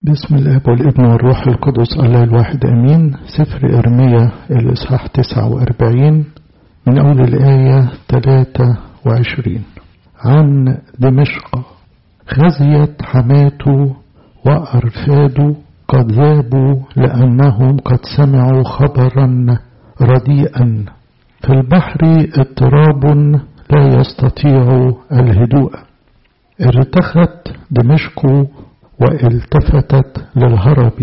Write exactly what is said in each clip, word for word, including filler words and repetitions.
بسم الاب والابن والروح القدس الله الواحد امين. سفر ارميا الاصحاح تسعة واربعين من اول الايه ثلاثة وعشرين. عن دمشق: خزيت حماة وارفاد قد ذابوا لانهم قد سمعوا خبرا رديئا. في البحر اضطراب لا يستطيع الهدوء. ارتخت دمشق والتفتت للهرب،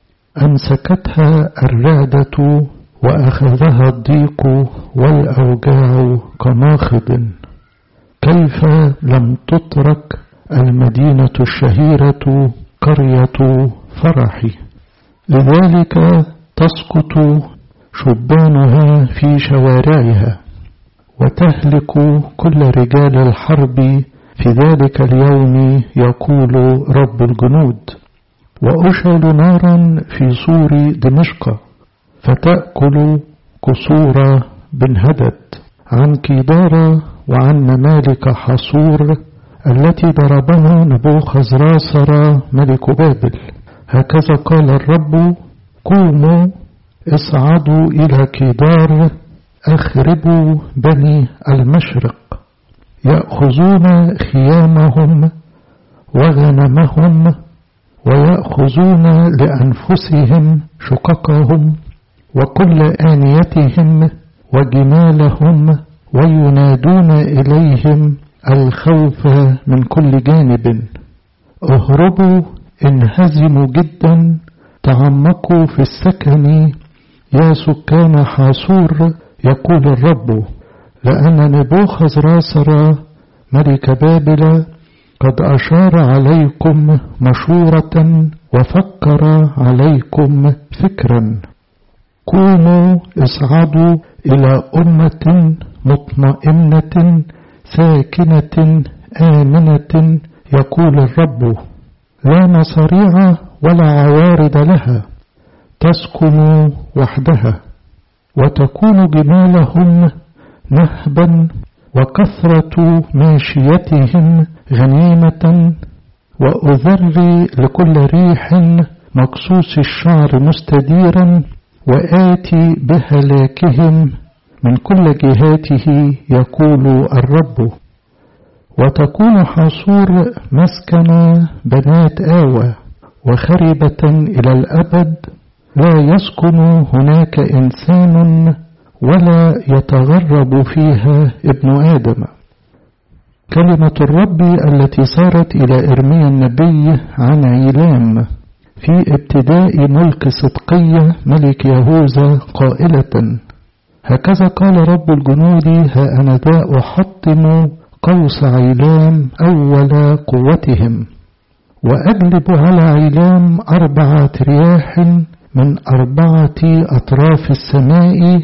أمسكتها الرعدة وأخذها الضيق والأوجاع كماخض. كيف لم تترك المدينة الشهيرة قرية فرح؟ لذلك تسقط شبانها في شوارعها، وتهلك كل رجال الحرب في ذلك اليوم، يقول رب الجنود. وأشعل نارا في سور دمشق فتأكل قصور بن هدد. عن كيدارا وعن ممالك حصور التي ضربها نبوخذراسر ملك بابل. هكذا قال الرب: قوموا اصعدوا إلى كيدار، أخربوا بني المشرق. يأخذون خيامهم وغنمهم، ويأخذون لأنفسهم شققهم وكل آنيتهم وجمالهم، وينادون إليهم الخوف من كل جانب. اهربوا، انهزموا جدا، تعمقوا في السكن يا سكان حاصور، يقول الرب. لأن نبوخذراسر ملك بابل قد أشار عليكم مشورة وفكر عليكم فكرا. قوموا اصعدوا إلى أمة مطمئنة ساكنة آمنة، يقول الرب. لا مصاريع ولا عوارض لها، تسكن وحدها، وتكون جمالهم نهبا، وكثرة ماشيتهم غنيمة. وأذري لكل ريح مقصوص الشعر مستديرا، وآتي بهلاكهم من كل جهاته، يقول الرب. وتكون حصور مسكن بنات آوى، وخربة إلى الأبد، لا يسكن هناك إنسان ولا يتغرب فيها ابن آدم. كلمة الرب التي صارت إلى إرميا النبي عن عيلام في ابتداء ملك صدقية ملك يهوذا قائلة: هكذا قال رب الجنود: ها أنا ذا أحطم قوس عيلام أول قوتهم، وأجلب على عيلام أربعة رياح من أربعة أطراف السماء،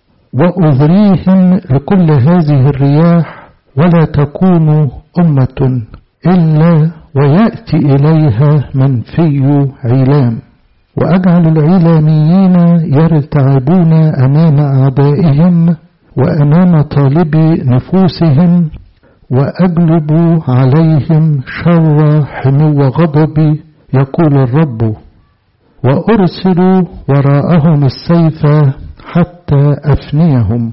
وأذريهم لكل هذه الرياح، ولا تكون أمة إلا ويأتي إليها منفي عيلام. وأجعل العيلاميين يرتعبون أمام أعدائهم وأمام طالب نفوسهم، وأجلب عليهم شر حمو غضبي، يقول الرب. وأرسل وراءهم السيف حتى أفنيهم،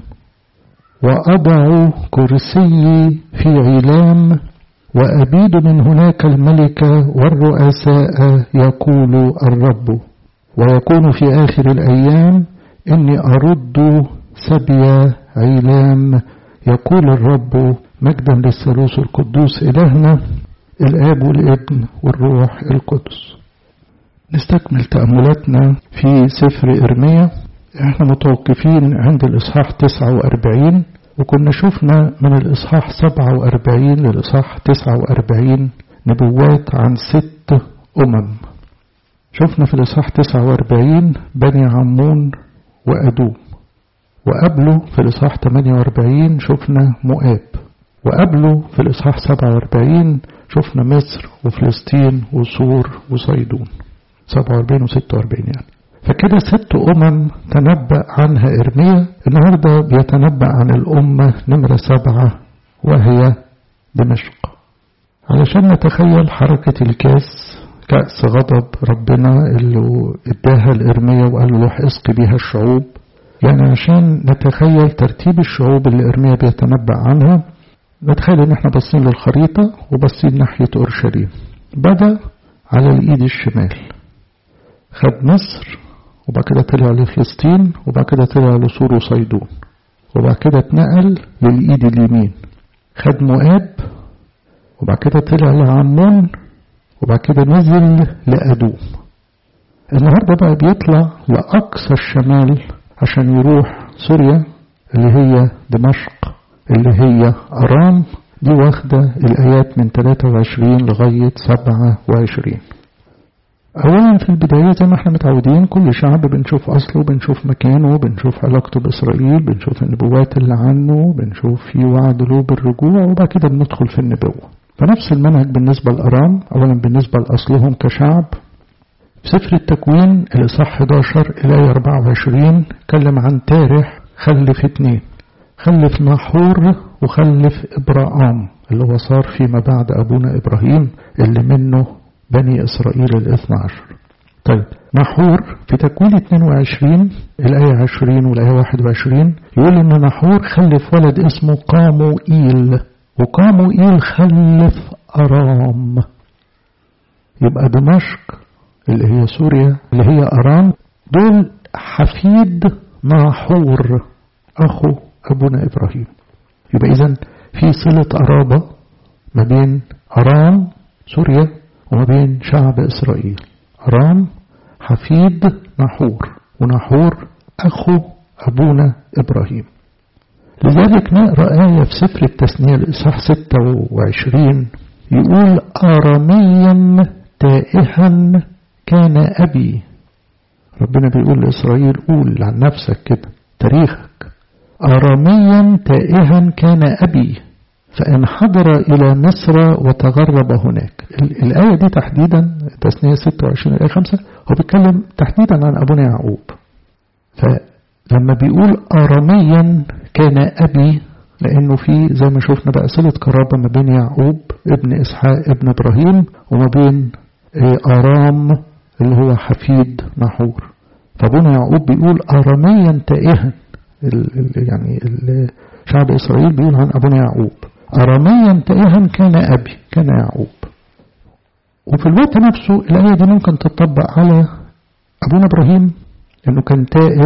وأضع كرسي في عيلام، وأبيد من هناك الملك والرؤساء، يقول الرب. ويكون في آخر الأيام إني أرد سبي عيلام، يقول الرب. مجدا للثالوث القدوس إلهنا الآب والابن والروح القدس. نستكمل تأملاتنا في سفر إرميا. احنا متوقفين عند الإصحاح تسعة واربعين، وكنا شفنا من الإصحاح سبعة واربعين للإصحاح تسعة واربعين نبوات عن ست أمم. شفنا في الإصحاح تسعة واربعين بني عمون وأدوم، وقبله في الإصحاح ثمانية واربعين شفنا مؤاب، وقبله في الإصحاح سبعة واربعين شفنا مصر وفلسطين وسور وصيدون. سبعة واربعين وستة واربعين يعني. فكده ست أمم تنبأ عنها إرميا. النهاردة بيتنبأ عن الأمة نمرة سبعة، وهي دمشق. علشان نتخيل حركة الكاس كأس غضب ربنا اللي اداها لإرميا وقال له روح اسقي بيها الشعوب. يعني عشان نتخيل ترتيب الشعوب اللي إرميا بيتنبأ عنها، نتخيل ان احنا باصين للخريطة وباصين ناحية أورشليم. بدأ على الإيد الشمال، خد مصر، وبعد كده طلع لفلسطين، وبعد كده طلع لسور وصيدون، وبعد كده اتنقل للإيد اليمين، خد مؤاب، وبعد كده طلع لعمون، وبعد كده نزل لأدوم. النهاردة بقى بيطلع لأقصى الشمال عشان يروح سوريا اللي هي دمشق اللي هي أرام. دي واخدة الآيات من ثلاثة وعشرين لغاية سبعة وعشرين. أولا في البداية زي ما احنا متعودين، كل شعب بنشوف أصله، بنشوف مكانه، بنشوف علاقته بإسرائيل، بنشوف النبوات اللي عنه، بنشوف في وعد له بالرجوع، وبعد كده بندخل في النبوة. فنفس المنهج بالنسبة لأرام. أولا بالنسبة لأصلهم كشعب، في سفر التكوين الإصحاح إحدى عشر الآية أربعة وعشرين كلم عن تارح خلف اتنين، خلف ناحور وخلف إبراهام اللي هو صار فيما بعد أبونا إبراهيم اللي منه بني إسرائيل الاثنى عشر. طيب ناحور في تكوين اثنين وعشرين الآية عشرين والآية واحد وعشرين يقول إن ناحور خلف ولد اسمه قاموئيل، وقاموئيل خلف أرام. يبقى دمشق اللي هي سوريا اللي هي أرام دول حفيد ناحور أخو أبونا إبراهيم. يبقى إذن في صلة قرابة ما بين أرام سوريا وما بين شعب إسرائيل. أرام حفيد ناحور، وناحور أخو أبونا إبراهيم. لذلك نقرأ آية في سفر التثنية الإصحاح ستة وعشرين يقول آراميا تائها كان أبي. ربنا بيقول لإسرائيل قول عن نفسك كده تاريخك، آراميا تائها كان أبي فإن حضر إلى مصر وتغرب هناك. الآية دي تحديدا تثنية ستة وعشرين الآية خمسة هو بيتكلم تحديدا عن أبونا يعقوب. فلما بيقول آراميا كان أبي لأنه في زي ما شفنا بقى صلة قرابة ما بين يعقوب ابن إسحاق ابن إبراهيم وما بين آرام اللي هو حفيد ناحور. فابونا يعقوب بيقول آراميا تائها، يعني شعب إسرائيل بيقول عن أبونا يعقوب آراميا تائها كان أبي كان يعقوب. وفي الوقت نفسه الآية دي ممكن تطبق على أبونا إبراهيم لأنه كان تائه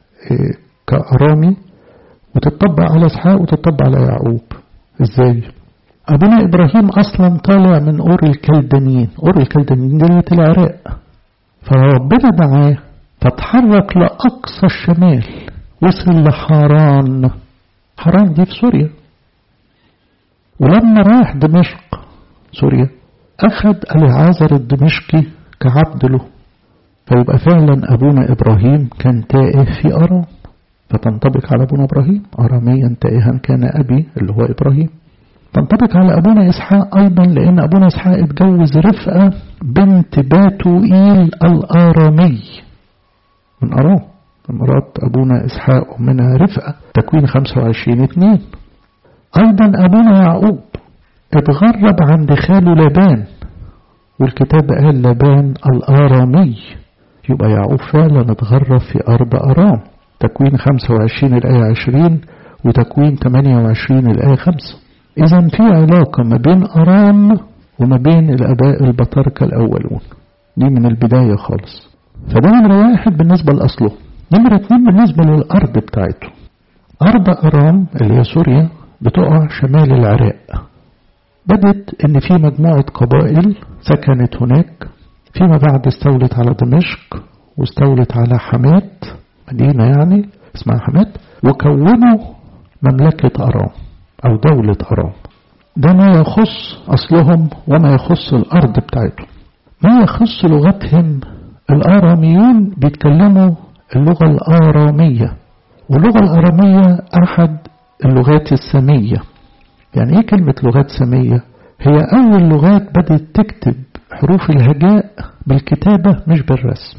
كأرامي، وتطبق على إسحاق وتطبق على يعقوب. إزاي؟ أبونا إبراهيم أصلا طالع من أور الكلدانيين، أور الكلدانيين دي العراق، فربنا دعاه فتحرك لأقصى الشمال وصل لحران. حران دي في سوريا. ولما راح دمشق سوريا أخذ العازر الدمشقي كعبد له. فيبقى فعلا أبونا إبراهيم كان تائه في أرام، فتنطبق على أبونا إبراهيم أراميا تائها كان أبي اللي هو إبراهيم. تنطبق على أبونا إسحاق أيضا لأن أبونا إسحاق اتجوز رفقة بنت باتوئيل الآرامي من أرام، مرات أبونا إسحاق منها رفقة تكوين خمسة وعشرين اثنين. أيضا أبونا يعقوب اتغرب عند خاله لابان، والكتاب قال لابان الآرامي، يبقى يعقوب فعلا اتغرب في أرض أرام. تكوين خمسة وعشرين الآية عشرين وتكوين ثمانية وعشرين الآية خمسة. إذن في علاقة ما بين أرام وما بين الآباء البطاركة الأولون، دي من البداية خالص. فده نمرة واحد بالنسبة لأصله. نمرة اتنين بالنسبة للأرض بتاعته. أرض أرام اللي هي سوريا بتقع شمال العراق. بدت إن في مجموعة قبائل سكنت هناك، فيما بعد استولت على دمشق واستولت على حمات، مدينة يعني اسمها حمات، وكونوا مملكة أرام أو دولة أرام. ده ما يخص أصلهم وما يخص الأرض بتاعتهم. ما يخص لغتهم، الآراميون بيتكلموا اللغة الآرامية، واللغة الآرامية أحد اللغات السامية. يعني إيه كلمة لغات سامية؟ هي أول لغات بدأت تكتب حروف الهجاء بالكتابة مش بالرسم.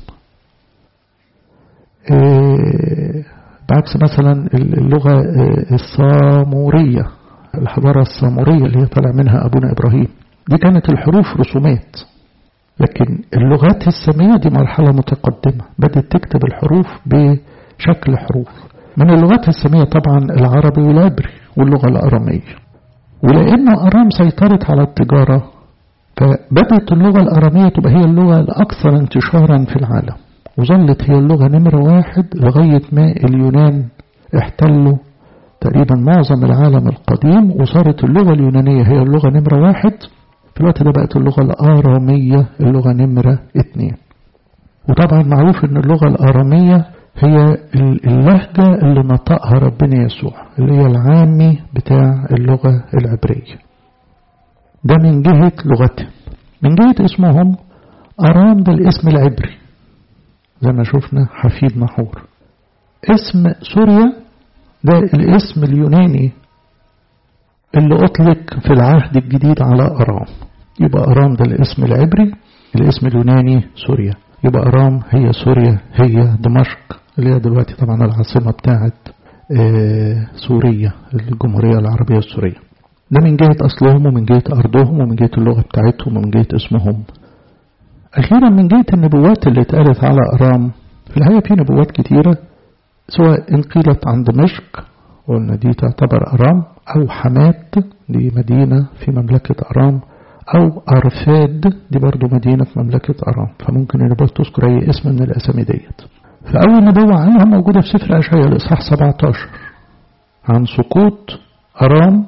إيه بعكس مثلا اللغة الصامورية، الحضارة الصامورية اللي هي طلع منها أبونا إبراهيم، دي كانت الحروف رسومات. لكن اللغات السامية دي مرحلة متقدمة، بدأت تكتب الحروف بشكل حروف. من اللغات السامية طبعا العربي والعبري واللغة الأرامية، ولأن أرام سيطرت على التجارة فبدأت اللغة الأرامية تبقى هي اللغة الأكثر انتشارا في العالم، وظلت هي اللغة نمرة واحد لغاية ما اليونان احتلوا تقريبا معظم العالم القديم، وصارت اللغة اليونانية هي اللغة نمرة واحد. في الوقت ده بقت اللغة الآرامية اللغة نمرة اتنين. وطبعا معروف ان اللغة الآرامية هي اللهجة اللي نطقها ربنا يسوع، اللي هي العامي بتاع اللغة العبرية. ده من جهة لغتهم. من جهة اسمهم، أرام ده الاسم العبري زي ما شفنا حفيد نحور. اسم سوريا ده الاسم اليوناني اللي أطلق في العهد الجديد على أرام. يبقى أرام ده الاسم العبري، الاسم اليوناني سوريا. يبقى أرام هي سوريا، هي دمشق اللي هي دلوقتي طبعا العاصمة بتاعت سوريا، الجمهورية العربية السورية. ده من جهة أصلهم ومن جهة أرضهم ومن جهة اللغة بتاعتهم ومن جهة اسمهم. أخيرا من جهة النبوات اللي اتقالت على أرام، في الحقيقة في نبوات كتيرة، سواء إن قيلت عن دمشق وقلنا دي تعتبر أرام، أو حمات دي مدينة في مملكة أرام، أو أرفاد دي برضو مدينة في مملكة أرام. فممكن النبوات تذكر أي اسم من الأسامي ديت. فأول نبوة عنها موجودة في سفر أشعياء الإصحاح سبعة عشر عن سقوط أرام،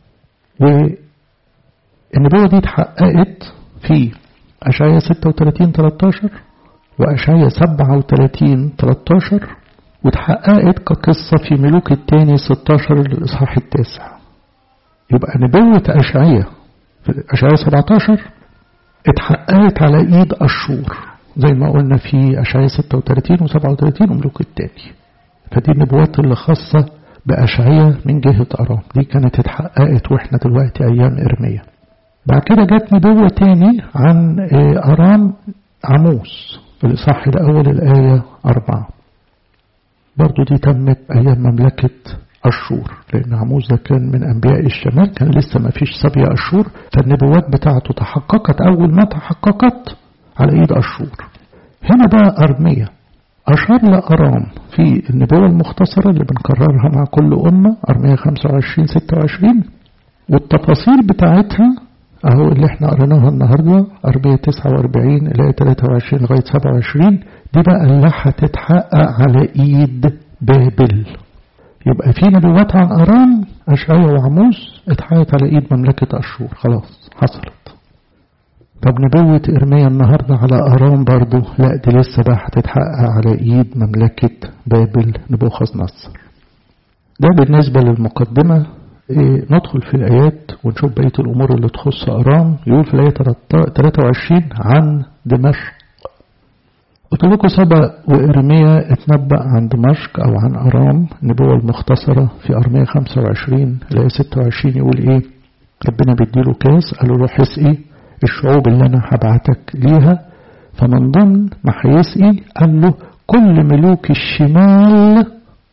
والنبوة دي اتحققت في أشعياء ستة وثلاثين ثلاثة عشر وأشعياء سبعة وثلاثين ثلاثة عشر، واتحققت كقصة في ملوك الثاني ستة عشر الإصحاح التاسع. يبقى نبوة أشعياء في أشعياء سبعة عشر اتحققت على إيد أشور زي ما قلنا في أشعياء ستة وثلاثين وسبعة وثلاثين وملوك الثاني. فدي النبوات اللي خاصة بأشعياء من جهة أرام، دي كانت اتحققت وإحنا دلوقتي أيام إرميا. بعد كده جت نبوة تاني عن أرام عموس في الإصحاح الأول الآية أربعة، برضو دي تمت أيام مملكة أشور، لأن عموس ده كان من أنبياء الشمال، كان لسه ما فيش سبي أشور، فالنبوات بتاعته تحققت أول ما تحققت على إيد أشور. هنا بقى أرميا أشار لأرام في النبوة المختصرة اللي بنكررها مع كل أمة، أرميا خمسة وعشرين ستة وعشرين، والتفاصيل بتاعتها أهو اللي احنا قريناها النهاردة أرميا تسعة وأربعين إلى ثلاثة وعشرين لغاية سبعة وعشرين. دي بقى اللي هتتحقق على إيد بابل. يبقى في نبوات عن أرام أشعياء وعموس اتحققت على إيد مملكة أشور، خلاص حصلت. طب نبوة إرميا النهاردة على أرام برضو لا، دي لسه بقى هتتحقق على إيد مملكة بابل نبوخذ نصر. ده بالنسبة للمقدمة. إيه ندخل في الآيات ونشوف بقية الأمور اللي تخص أرام. يقول في الآية ثلاثة وعشرين عن دمشق. قلت لكم سبق وإرميا اتنبأ عن دمشق أو عن أرام. النبوة المختصرة في أرميا خمسة وعشرين الآية ستة وعشرين يقول إيه؟ ربنا بيديله كاس، قالوا روح اسقي الشعوب اللي أنا هبعتك ليها. فمن ضمن ما هيسقي قال له كل ملوك الشمال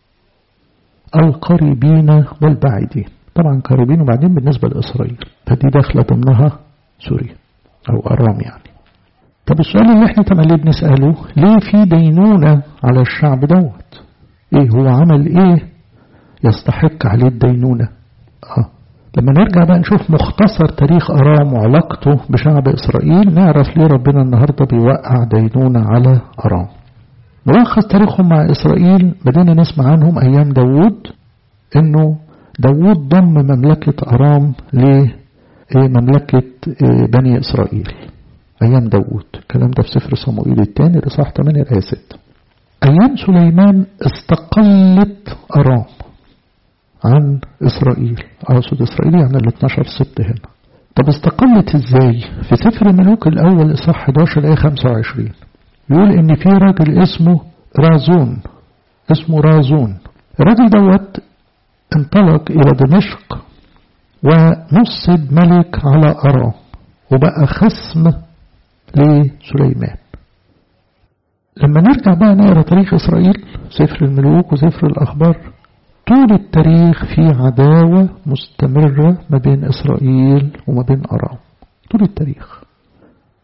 القريبين والبعيدين. طبعا قريبين وبعدين بالنسبة لإسرائيل، فدي داخلة ضمنها سوريا أو أرام يعني. طب السؤال اللي احنا تملي بنسأله، ليه في دينونة على الشعب دوت؟ ايه هو عمل ايه يستحق عليه الدينونة؟ اه لما نرجع بقى نشوف مختصر تاريخ أرام وعلاقته بشعب إسرائيل نعرف ليه ربنا النهاردة بيوقع دينونة على أرام. ملخص تاريخهم مع إسرائيل بدينا نسمع عنهم أيام داود، إنه داود ضم مملكة أرام لمملكة بني إسرائيل أيام داود. الكلام ده في سفر صموئيل الثاني الإصحاح ثمانية الآية ستة. أيام سليمان استقلت أرام عن إسرائيل، أقصد إسرائيل يعني ال اثناشر سبط هنا. طب استقلت إزاي؟ في سفر الملوك الأول إصحاح إحدى عشر الآية خمسة وعشرين يقول إن في راجل اسمه رازون، اسمه رازون. الراجل دوت انطلق إلى دمشق ونصب ملك على أرام وبقى خصم لسليمان. لما نرجع بقى نقرأ تاريخ إسرائيل سفر الملوك وسفر الأخبار، طول التاريخ في عداوة مستمرة ما بين إسرائيل وما بين أرام. طول التاريخ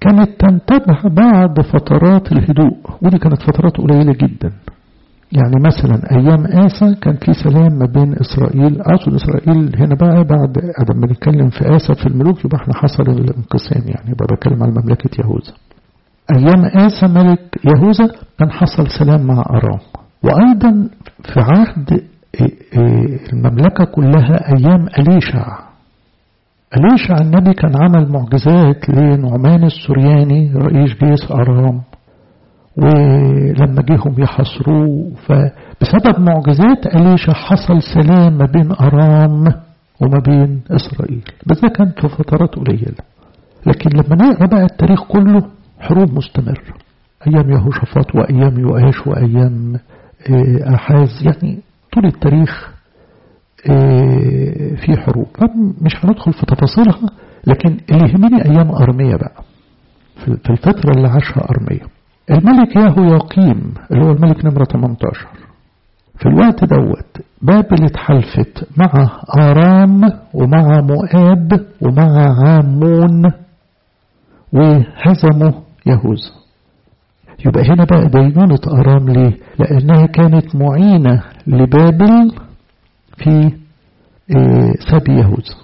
كانت تنتبه بعد فترات الهدوء، ودي كانت فترات قليلة جدا. يعني مثلا أيام آسى كان في سلام ما بين إسرائيل، أقصد إسرائيل هنا بقى بعد لما بنتكلم في آسى في الملوك يبقى احنا حصل الانقسام، يعني يبقى بتكلم عن مملكة يهوذا. أيام آسى ملك يهوذا كان حصل سلام مع أرام. وأيضا في عهد المملكة كلها أيام أليشع، أليشع النبي كان عمل معجزات لنعمان السورياني رئيس جيش أرام، ولما جيهم يحصروه فبسبب معجزات أليشع حصل سلام ما بين أرام وما بين إسرائيل، بس ده كان في فترات قليلة. لكن لما نقرأ بقى التاريخ كله حروب مستمرة، أيام يهوشافاط وأيام يؤاش وأيام أحاز، يعني طول التاريخ في حروب. مش هندخل في تفاصيلها، لكن اللي يهمني أيام أرمية بقى، في الفترة اللي عاشها أرمية. الملك يهوياقيم اللي هو الملك نمرة ثمانية عشر في الوقت دوت بابل اتحالفت مع آرام ومع مؤاب ومع عامون وهزموا يهوذا. يبقى هنا بقى دينونة آرام ليه؟ لأنها كانت معينة لبابل في سبي يهوذا.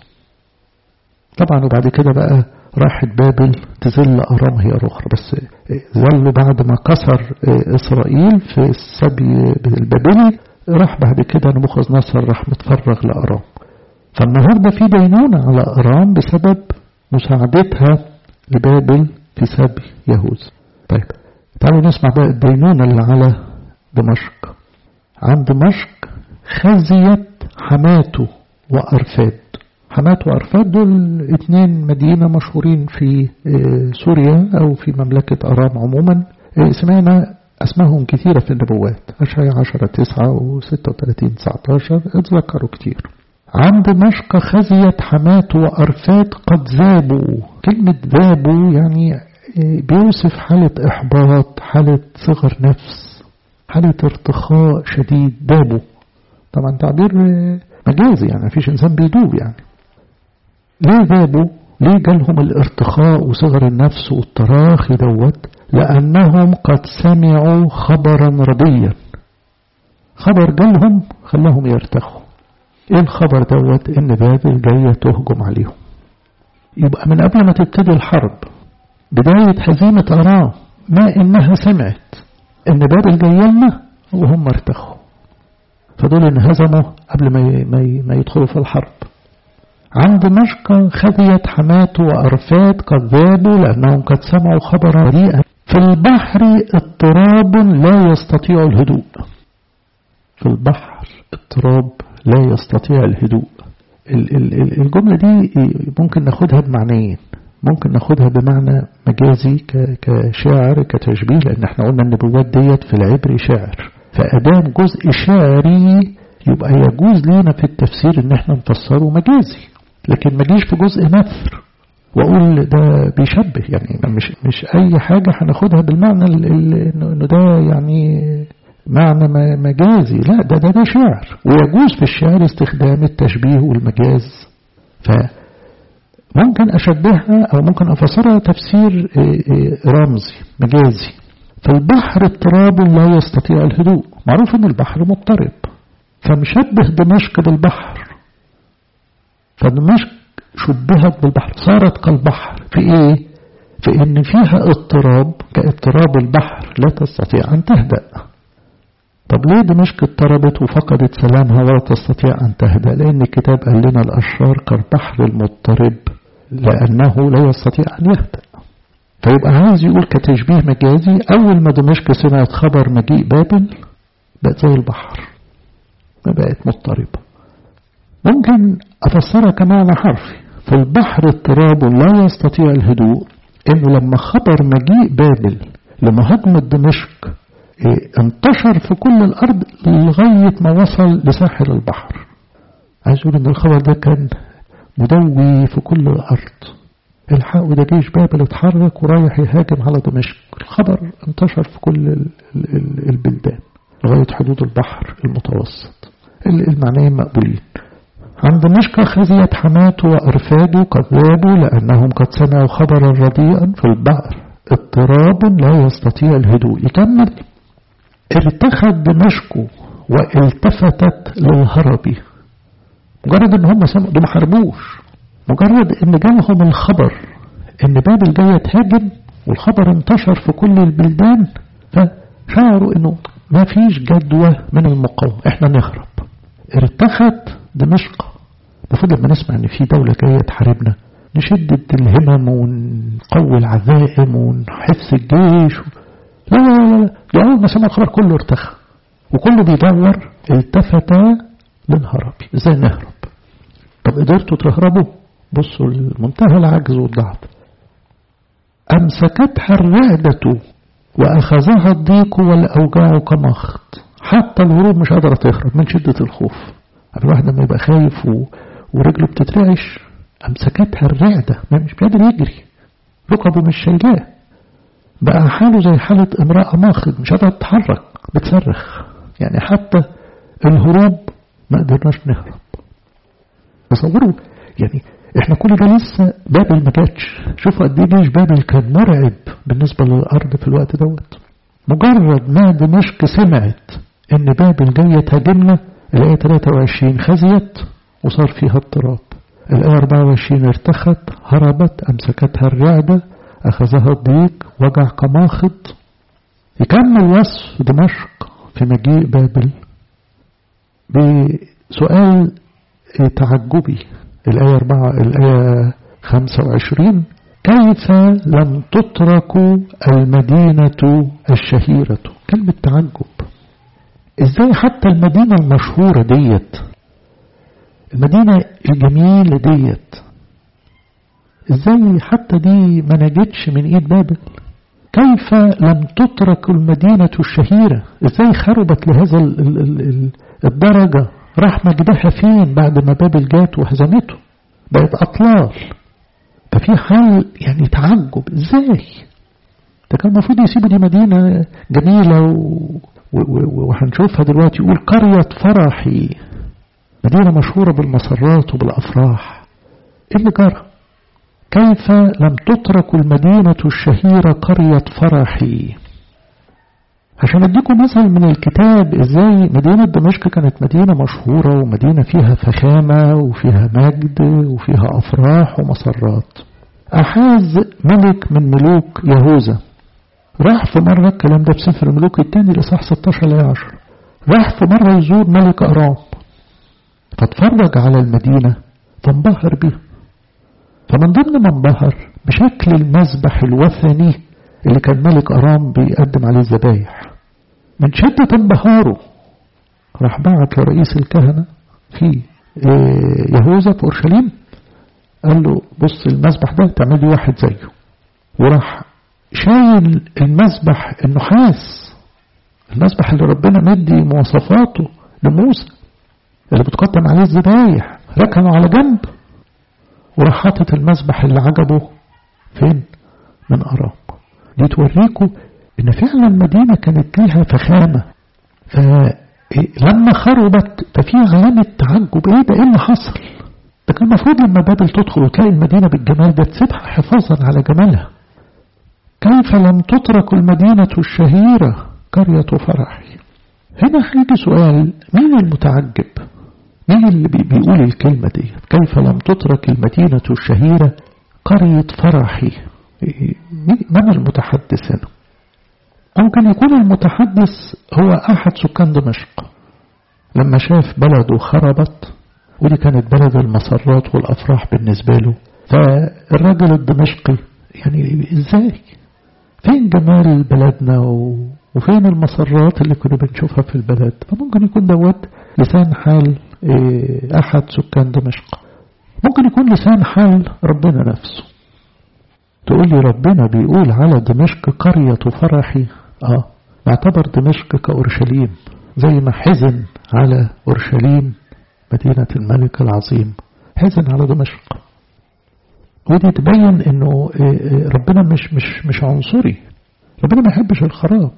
طبعا وبعد كده بقى راحت بابل تذل أرام هي الأخرى، بس ظلوا بعد ما كسر إسرائيل في السبي البابلي، راح بعد كده نبوخذ نصر راح متفرغ لأرام. فالنهاردة في دينونة على أرام بسبب مساعدتها لبابل في سبي يهوذا. طيب تعالوا نسمع بقى الدينونة اللي على دمشق. عند دمشق خزيت حماته وأرفاد. حمات وأرفاد دول اتنين مدينة مشهورين في سوريا أو في مملكة أرام عموما. سمعنا أسمائهم كثيرة في النبوات، أشعياء عشرة تسعة وستة وثلاثين تسعة عشر اتذكروا كتير. عند دمشق خزيت حمات وأرفاد قد ذابوا. كلمة ذابوا يعني بيوصف حالة إحباط، حالة صغر نفس، حالة ارتخاء شديد. ذابوا طبعا تعبير مجازي، يعني مفيش إنسان بيدوب. يعني ليه ذابوا؟ ليه جالهم الارتخاء وصغر النفس والتراخي دوت؟ لأنهم قد سمعوا خبرا رديا. خبر جالهم خلاهم يرتخوا. ايه الخبر دوت؟ ان بابل جاية تهجم عليهم. يبقى من قبل ما تبتدي الحرب، بداية هزيمة أرام، ما إنها سمعت ان بابل جاية لنا وهم ارتخوا، فدول انهزموا قبل ما ما يدخلوا في الحرب. عند دمشق خذيت حمات وأرفاد قد ذابوا لأنهم قد سمعوا خبرا رديئا. في البحر اضطراب لا يستطيع الهدوء. في البحر اضطراب لا يستطيع الهدوء. الجملة دي ممكن ناخدها بمعنيين. ممكن ناخدها بمعنى مجازي كشعر كتشبيه، لأن احنا قلنا النبوات ديت في العبري شعر، فأدام جزء شعري يبقى يجوز لنا في التفسير ان احنا نفسره مجازي، لكن ما جيش في جزء نثر واقول ده بيشبه. يعني مش مش اي حاجة هناخدها بالمعنى انه ده يعني معنى مجازي، لا ده ده ده شعر، ويجوز في الشعر استخدام التشبيه والمجاز. فممكن اشبهها او ممكن افسرها تفسير رمزي مجازي. فالبحر اضطراب لا يستطيع الهدوء. معروف ان البحر مضطرب، فمشبه دمشق بالبحر. فدمشق شبهت بالبحر، صارت كالبحر في ايه؟ في ان فيها اضطراب كاضطراب البحر لا تستطيع ان تهدأ. طب ليه دمشق اضطربت وفقدت سلامها ولا تستطيع ان تهدأ؟ لان الكتاب قال لنا الاشرار كالبحر المضطرب لانه لا يستطيع ان يهدأ. فيبقى عايز يقول كتشبيه مجازي، اول ما دمشق سمعت خبر مجيء بابل بقت زي البحر، ما بقت مضطربة. ممكن أفسرها كمعنى حرفي. في البحر اضطراب لا يستطيع الهدوء، إنه لما خبر مجيء بابل لمهاجمة دمشق انتشر في كل الأرض لغاية ما وصل لساحل البحر. عايز أقول إن الخبر ده كان مدوي في كل الأرض. الحقوا ده جيش بابل اتحرك ورايح يهاجم على دمشق. الخبر انتشر في كل البلدان لغاية حدود البحر المتوسط. المعنيين مقبولين. عند دمشق خزيت حماته وأرفاده كذابوا لأنهم قد سمعوا خبرا رديئا في البحر اضطراب لا يستطيع الهدوء. يكمل ارتخت دمشق والتفتت للهرب. مجرد ان هم سمعوا، ده ما حاربوش، مجرد ان جالهم الخبر ان بابل جايه تهاجم والخبر انتشر في كل البلدان، فشعروا انه ما فيش جدوى من المقاومه، احنا نهرب. ارتخت دمشق. المفروض لما نسمع ان في دوله جايه تحاربنا نشدد الهمم ونقوي العزائم ونحث الجيش و... لا لا لا لا، اول ما سمع الخبر كله ارتخى وكله بيدور. التفت للهرب، ازاي نهرب؟ طب قدرتوا تهربوا؟ بصوا المنتهى العجز والضعف. امسكتها الرعدة واخذها الضيق والاوجاع كمخط. حتى الهروب مش قادرة تهرب من شدة الخوف. الواحد لما يبقى خايف و... ورجله بتترعش، امسكتها الرعدة، ما مش بيقدر يجري، ركبه مش شايلاه، بقى حاله زي حالة امرأة ماخذ مش قادرة تتحرك بتصرخ. يعني حتى الهروب ما قدرناش نهرب. تصوروا يعني احنا كل ده لسه بابل ما جاتش. شوفوا قد ايه جيش بابل كان مرعب بالنسبة للأرض في الوقت دوت. مجرد ما دمشق سمعت ان بابل جاية تهاجمنا، الآية ثلاثة وعشرين خزيت وصار فيها اضطراب. الآية أربعة وعشرين ارتخت هربت أمسكتها الرعدة أخذها الضيق وجع كماخض. يكمل وصف دمشق في مجيء بابل بسؤال تعجبي. الآية أربعة الآية خمسة وعشرين كيف لم تترك المدينة الشهيرة. كلمة تعجب، ازاي حتى المدينة المشهورة ديت، المدينة الجميلة ديت، ازاي حتى دي ما نجتش من ايد بابل؟ كيف لم تترك المدينة الشهيرة؟ ازاي خربت لهذا الدرجة؟ راح مجدها فين بعد ما بابل جات وهزمته؟ بقت أطلال. ففي حال يعني تعجب، ازاي ده كان المفروض يسيبوا دي مدينة جميلة و... وهنشوفها دلوقتي. يقول قرية فرحي، مدينة مشهورة بالمسرات وبالأفراح. ايه اللي جرى؟ كيف لم تترك المدينة الشهيرة قرية فرحي؟ عشان اديكم مثل من الكتاب ازاي مدينة دمشق كانت مدينة مشهورة ومدينة فيها فخامة وفيها مجد وفيها أفراح ومسرات. أحاز ملك من ملوك يهوذا راح في مرة، الكلام ده بسفر الملوك الثاني لصح ستاشر لآية عشرة، راح في مرة يزور ملك أرام، فاتفرج على المدينة فانبهر بيها. فمن ضمن ما انبهر بشكل المذبح الوثني اللي كان ملك أرام بيقدم عليه الذبايح. من شدة انبهاره راح بعت لرئيس الكهنة في يهوذا في أورشليم، قال له بص المذبح ده تعمل لي واحد زيه. وراح شايل المذبح النحاس، المذبح اللي ربنا مدي مواصفاته لموسى اللي بتقدم عليه الذبايح، ركنه على جنب وراح حاطط المذبح اللي عجبه فين؟ من أرام. دي توريكم ان فعلا المدينة كانت ليها فخامة. فلما خربت ففي علامة تعجب، ايه ده؟ ايه اللي حصل؟ ده كان المفروض لما بابل تدخل وتلاقي المدينة بالجمال ده تسيبها حفاظا على جمالها. كيف لم تترك المدينة الشهيرة قرية فرحي؟ هنا هيجي سؤال، مين المتعجب؟ مين اللي بيقول الكلمة دي؟ كيف لم تترك المدينة الشهيرة قرية فرحي؟ من المتحدث هنا؟ ممكن يكون المتحدث هو أحد سكان دمشق لما شاف بلده خربت، ودي كانت بلد المسرات والأفراح بالنسبة له. فالراجل الدمشقي يعني إزاي؟ فين جمال بلدنا وفين المسرات اللي كنا بنشوفها في البلد؟ فممكن يكون دوت لسان حال أحد سكان دمشق. ممكن يكون لسان حال ربنا نفسه. تقول لي ربنا بيقول على دمشق قرية فرحي؟ آه، نعتبر دمشق كأورشليم، زي ما حزن على أورشليم مدينة الملك العظيم، حزن على دمشق. ودي تبين انه ربنا مش مش مش عنصري. ربنا ما يحبش الخراب،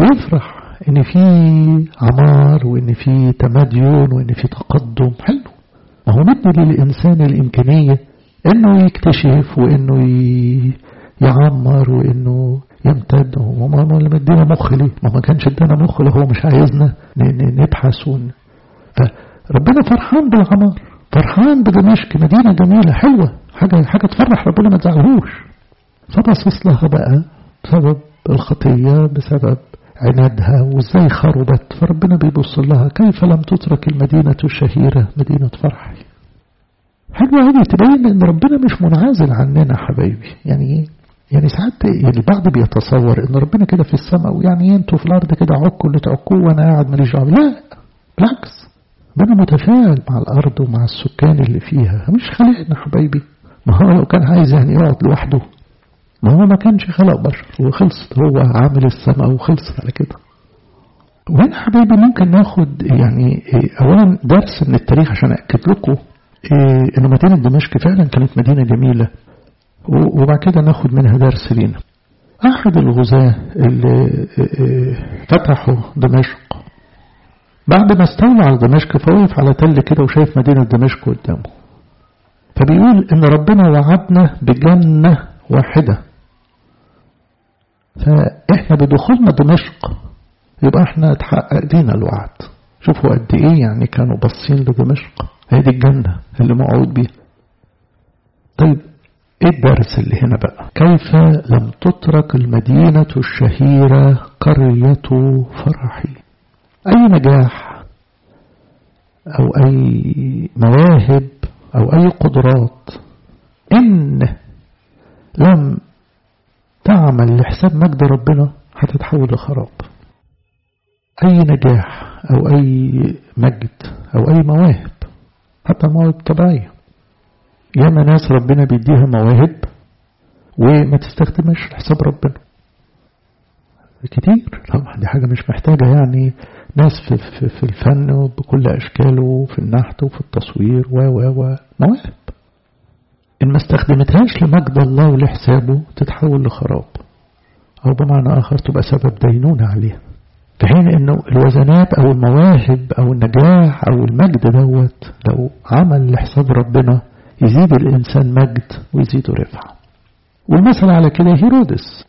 ويفرح ان في عمار وان في تمدين وان في تقدم. حلو، ما هو مدي للإنسان الإمكانية إنه يكتشف وإنه يعمر وإنه يمتد. وما اللي مدينا مخ ليه؟ ما ما كانش ادانا مخ له، هو مش عايزنا نبحث ون... فربنا فرحان بالعمار، فرحان بدمشق، مدينة جميلة حلوة، حاجة حاجة تفرح ربنا ما تزعلهوش. فبصص لها بقى بسبب الخطية، بسبب عنادها وازاي خربت، فربنا بيبص لها كيف لم تترك المدينة الشهيرة مدينة فرح. حلوة هذه تبين ان ربنا مش منعزل عننا حبايبي. يعني يعني ساعات يعني البعض بيتصور ان ربنا كده في السماء، ويعني انتوا في الارض كده عكوا اللي تعكوه وانا قاعد ماليش دعوه. لا بالعكس، ربنا متفاعل مع الارض ومع السكان اللي فيها، مش خلقنا حبايبي. ما هو لو كان عايز يعني يقعد لوحده ما هو ما كانش خلق بشر وخلصت، هو عامل السماء وخلصت على كده. وهنا حبايبي ممكن ناخد يعني اولا درس من التاريخ عشان اكد لكم ان مدينة دمشق فعلا كانت مدينة جميلة، وبعد كده ناخد منها درس لينا. احد الغزاة اللي فتحوا دمشق بعد ما استولى على دمشق فوقف على تل كده وشايف مدينة دمشق قدامه، فبيقول ان ربنا وعدنا بجنة واحدة، فاحنا بدخولنا دمشق يبقى احنا اتحقق لنا الوعد. شوفوا قد ايه يعني كانوا باصين لدمشق، هذه الجنة اللي موعود بيها. طيب ايه الدرس اللي هنا بقى؟ كيف لم تترك المدينة الشهيرة قرية فرحي. اي نجاح او اي مواهب او اي قدرات ان لم تعمل لحساب مجد ربنا هتتحول لخراب. اي نجاح او اي مجد او اي مواهب، حتى مواهب طبيعية، ياما ناس ربنا بيديها مواهب وما تستخدمش لحساب ربنا كتير. طبعا دي حاجة مش محتاجة يعني ناس في, في, في الفن وبكل أشكاله، في النحت وفي التصوير و و و مواهب إن ما استخدمتهاش لمجد الله ولحسابه تتحول لخراب، أو بمعنى آخر تبقى سبب دينونة عليها. في حين إنه الوزنات أو المواهب أو النجاح أو المجد دوت لو عمل لحساب ربنا يزيد الإنسان مجد ويزيد رفعة. والمثل على كده هيرودس.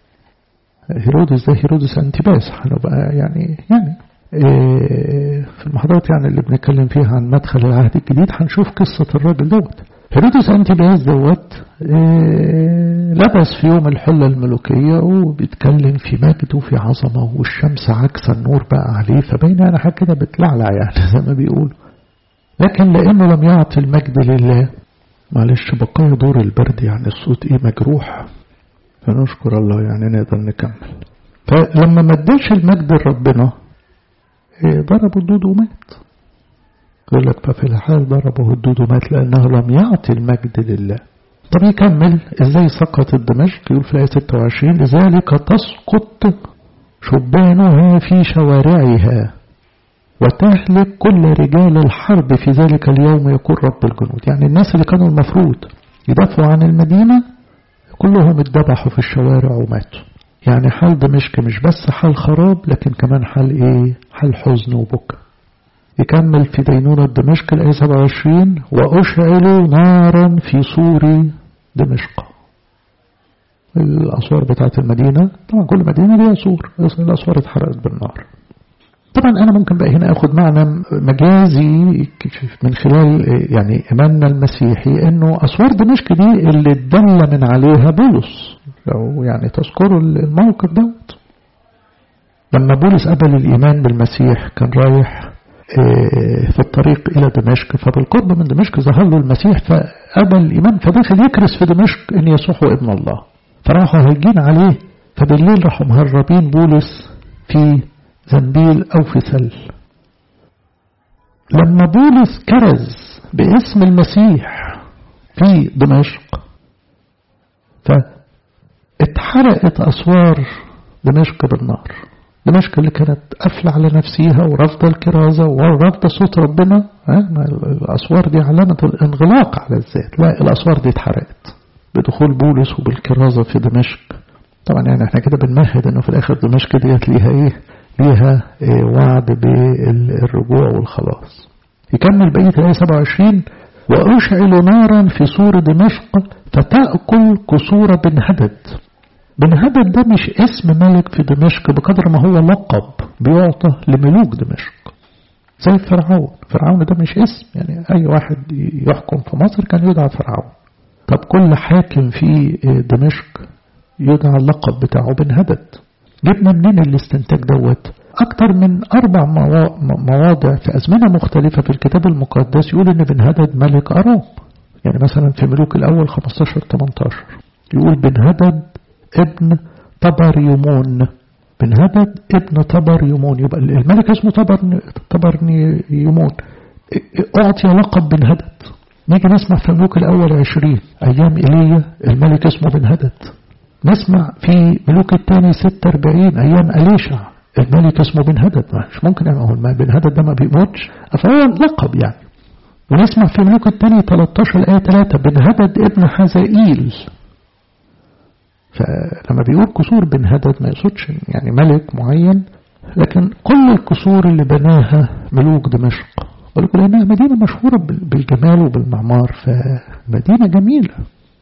هيرودس ده هيرودس أنتباس، هنبقى يعني يعني إيه في المحاضرات يعني اللي بنتكلم فيها عن مدخل العهد الجديد هنشوف قصة الراجل دوت. هيرودس أنتباس دوت إيه لبس في يوم الحلة الملوكية وبيتكلم في مجد وفي عظمة، والشمس عكس النور بقى عليه، فبين أنا حاجة كده بتلعلع يعني زي ما بيقولوا. لكن لأنه لم يعطي المجد لله، معلش بقايا دور البرد يعني الصوت ايه مجروح، فنشكر الله يعني نقدر نكمل. فلما ما اداش المجد لربنا إيه ضربه الدود ومات. يقول لك ففي الحال ضربه الدود ومات لأنه لم يعطي المجد لله. طب يكمل ازاي سقطت دمشق؟ يقول في الآية ستة وعشرين لذلك تسقط شبانها في شوارعها وتهلك كل رجال الحرب في ذلك اليوم يقول رب الجنود. يعني الناس اللي كانوا المفروض يدافعوا عن المدينة كلهم اتذبحوا في الشوارع وماتوا. يعني حال دمشق مش بس حال خراب لكن كمان حال ايه؟ حال حزن وبكى. يكمل في دينونة دمشق الآية سبعة وعشرين وأشعلوا نارا في سور دمشق. الأسوار بتاعت المدينة طبعا كل مدينة ليها سور، الأسوار اتحرقت بالنار. طبعا أنا ممكن بقى هنا أخذ معنى مجازي من خلال يعني إيماننا المسيحي إنه أسوار دمشق دي اللي اتدل من عليها بولس، لو يعني تذكروا الموقف دوت لما بولس قبل الإيمان بالمسيح كان رايح في الطريق إلى دمشق، فبالقرب من دمشق ظهر له المسيح فقبل الإيمان، فدخل يكرس في دمشق إن يسوع هو ابن الله، فراحوا هاجين عليه، فبالليل راحوا مهربين بولس في زنبيل أو في سل. لما بولس كرز باسم المسيح في دمشق فاتحرقت أسوار دمشق بالنار. دمشق اللي كانت قافلة على نفسيها ورافضة الكرازة ورافضة صوت ربنا، الأسوار دي علامة الانغلاق على الذات، لا الأسوار دي اتحرقت بدخول بولس وبالكرازة في دمشق. طبعا يعني احنا كده بنمهد انه في الاخر دمشق ديت ليها ايه؟ ليها إيه وعد بالرجوع والخلاص. يكمل بقية الآية سبعة وعشرين: وأشعل نارا في سور دمشق فتأكل كسور بنهدد. بنهدد ده مش اسم ملك في دمشق بقدر ما هو لقب بيعطى لملوك دمشق، زي فرعون. فرعون ده مش اسم، يعني أي واحد يحكم في مصر كان يدعى فرعون. طب كل حاكم في دمشق يدعى اللقب بتاعه بنهدد. جبنا منين الاستنتاج دوت؟ أكتر من أربع مواضع في أزمنة مختلفة في الكتاب المقدس يقول إن بنهدد ملك أرام. يعني مثلا في ملوك الأول خمستاشر تمنتاشر يقول بنهدد ابن طبريمون. بنهدد ابن طبريمون، يبقى الملك اسمه طبريمون، أعطي لقب بنهدد. نيجي نسمع في ملوك الأول عشرين أيام إيليا الملك اسمه بنهدد. نسمع في ملوك الثاني ستة وأربعين أيام أليشع الملك اسمه بنهدد. مش ممكن يعني هو بنهدد ده ما بيموتش، فهو لقب يعني. ونسمع في ملوك الثاني ثلاثة عشر الآية ثلاثة بنهدد ابن حزائيل. فلما بيقول كسور بنهدد ما يقصدش يعني ملك معين، لكن كل الكسور اللي بناها ملوك دمشق، ولكن لأنها مدينة مشهورة بالجمال وبالمعمار، فمدينة جميلة.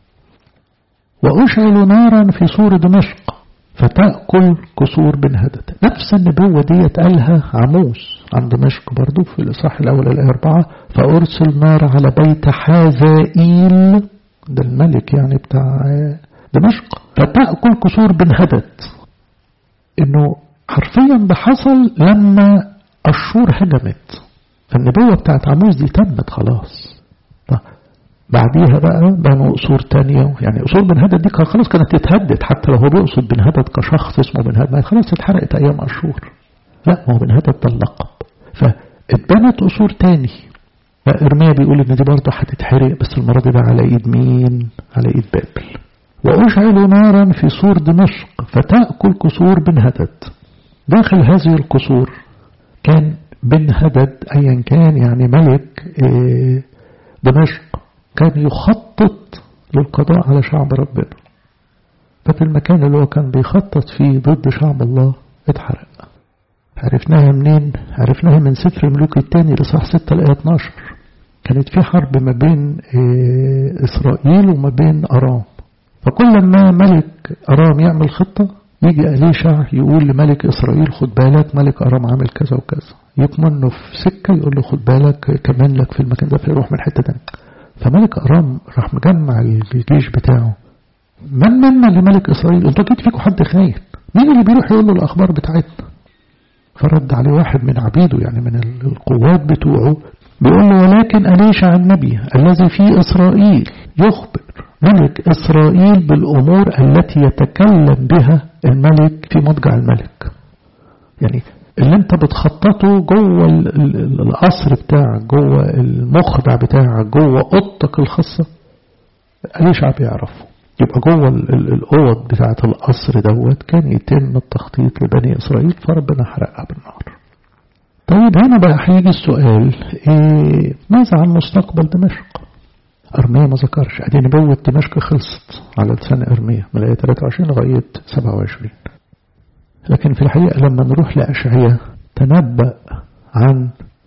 وأشعل نارا في سور دمشق فتأكل كسور بنهدد. نفس النبوة دي قالها عموس عن دمشق برضو في الإصحاح الأول الآية أربعة: فأرسل نار على بيت حزائيل، ده الملك يعني بتاع دمشق، فتأكل كسور بنهدد. إنه حرفيا ده حصل لما أشور هجمت، فالنبوة بتاعت عموس دي تمت خلاص. بعديها بقى بنوا أسور تانية، يعني أسور بنهدد دي خلاص كانت تتهدد، حتى لو هو بيقصد بنهدد كشخص اسمه بنهدد خلاص اتحرقت أيام أشور. لا، هو بنهدد ده اللقب. فاتبنت أسور تاني، فإرميا بيقول إن دي برضه هتتحرق، بس المرة دي بقى على إيد مين؟ على إيد بابل. وأشعل نارا في سور دمشق فتأكل كسور بنهدد. داخل هذه القصور كان بنهدد أيا كان يعني ملك دمشق كان يخطط للقضاء على شعب ربنا، ففي المكان اللي هو كان بيخطط فيه ضد شعب الله اتحرق. عرفناها منين؟ عرفناها من سفر ملوك الثاني لصح ستة الآية اتناشر. كانت في حرب ما بين إسرائيل وما بين أرام، فكل ما ملك أرام يعمل خطة يجي أليشع يقول لملك إسرائيل خد بالك ملك أرام عامل كذا وكذا، يكمنه في سكة يقول له خد بالك كمان لك في المكان ده، فيروح من حتة تانية. فملك أرام راح مجمع الجيش بتاعه. من منا لملك إسرائيل انتوا جيت فيكم حد خاين، مين اللي بيروح يقول له الأخبار بتاعتنا؟ فرد عليه واحد من عبيده يعني من القوات بتوعه بيقول له ولكن أليشع النبي الذي في إسرائيل يخبر ملك إسرائيل بالأمور التي يتكلم بها الملك في مضجع الملك. يعني اللي انت بتخططه جوه القصر بتاعك، جوه المخدع بتاعك، جوه اوضتك الخاصة، أليشع بيعرفه. يبقى جوه الأوض بتاعة القصر دوت كان يتم التخطيط لبني إسرائيل، فربنا حرقها بالنار. طيب هنا بقى هيجي السؤال، إيه ماذا عن مستقبل دمشق؟ أرميا ما ذكرش. ادي نبوة دمشق خلصت على لسان أرميا من الآية ثلاثة وعشرين لغاية سبعة وعشرين. لكن في الحقيقة لما نروح لأشعياء تنبأ عن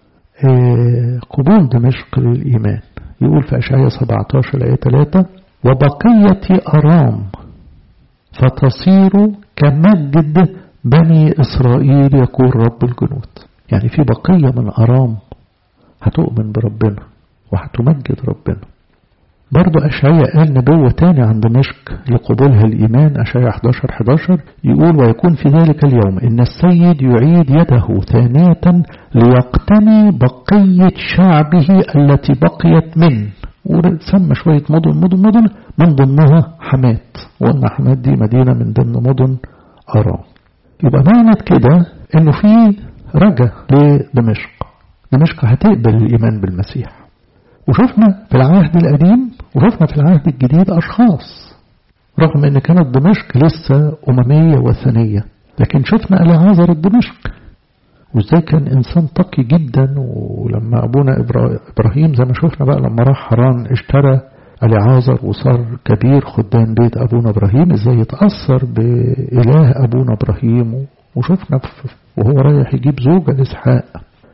قبول دمشق للإيمان. يقول في أشعياء سبعة عشر الآية ثلاثة: وبقية أرام فتصير كمجد بني إسرائيل يقول رب الجنود. يعني في بقية من أرام هتؤمن بربنا وهتمجد ربنا. برضو أشعياء قال نبوة تاني عن دمشق لقبولها الإيمان. أشعياء إحدى عشر إحدى عشر يقول: ويكون في ذلك اليوم إن السيد يعيد يده ثانية ليقتني بقية شعبه التي بقيت منه. وسمى شوية مدن مدن مدن من ضمنها حمات، وأن حمات دي مدينة من ضمن مدن أرام. يبقى معنى كده إنه في رجع لدمشق. دمشق هتقبل الإيمان بالمسيح. وشفنا في العهد القديم وشفنا في العهد الجديد أشخاص رغم أن كانت دمشق لسه أممية وثنية، لكن شفنا العازر الدمشق وإزاي كان إنسان تقي جدا. ولما أبونا إبراهيم زي ما شفنا بقى لما راح حران اشترى العازر وصار كبير خدام بيت أبونا إبراهيم، إزاي يتأثر بإله أبونا إبراهيم. وشفنا وهو رايح يجيب زوجة لإسحاق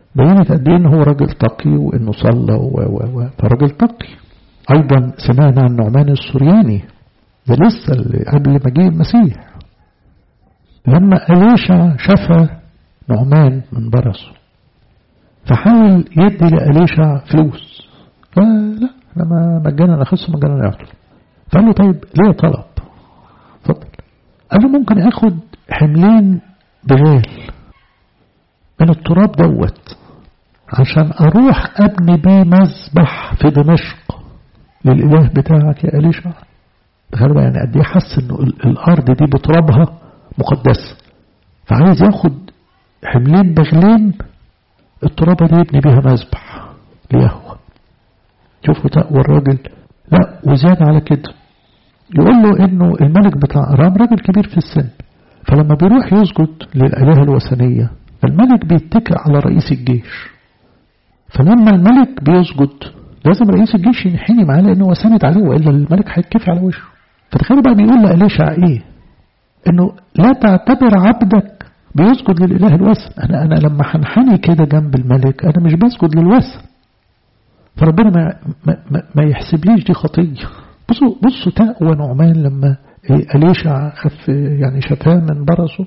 بينت قد ايه ان هو راجل تقي وانه صلى و و و فراجل تقي. ايضا سمعنا عن نعمان السورياني ده لسه قبل مجيء المسيح، لما أليشع شفى نعمان من برصه فحاول يدي لأليشع فلوس، فلا لما مجانا أخصه مجانا يعطل. فقال له طيب ليه طلب؟ فضل. قال له ممكن أخد حملين بغال من التراب دوت عشان أروح أبني بيه مذبح في دمشق للإله بتاعك يا أليشع. تخيلوا يعني قد ايه حس إنه الأرض دي بترابها مقدسة، فعايز ياخد حملين بغلين الترابة دي يبني بيها مذبح ليهوه. شوفوا تقوى الراجل. لا وزيادة على كده، يقول له انه الملك بتاع أرام راجل كبير في السن، فلما بيروح يسجد للآلهة الوثنية الملك بيتكئ على رئيس الجيش، فلما الملك بيسجد لازم رئيس الجيش ينحني معاه لانه هو ساند عليه والا الملك هيتكفي على وشه. فتخيلوا بقى بيقول لأليشع ايه؟ انه لا تعتبر عبدك بيسجد للإله الوثن. انا انا لما هنحني كده جنب الملك انا مش بسجد للوثن، فربنا ما, ما, ما, ما يحسبليش دي خطيه. بصوا بصوا تقوى نعمان لما أليشع خف يعني شفاه من برصه.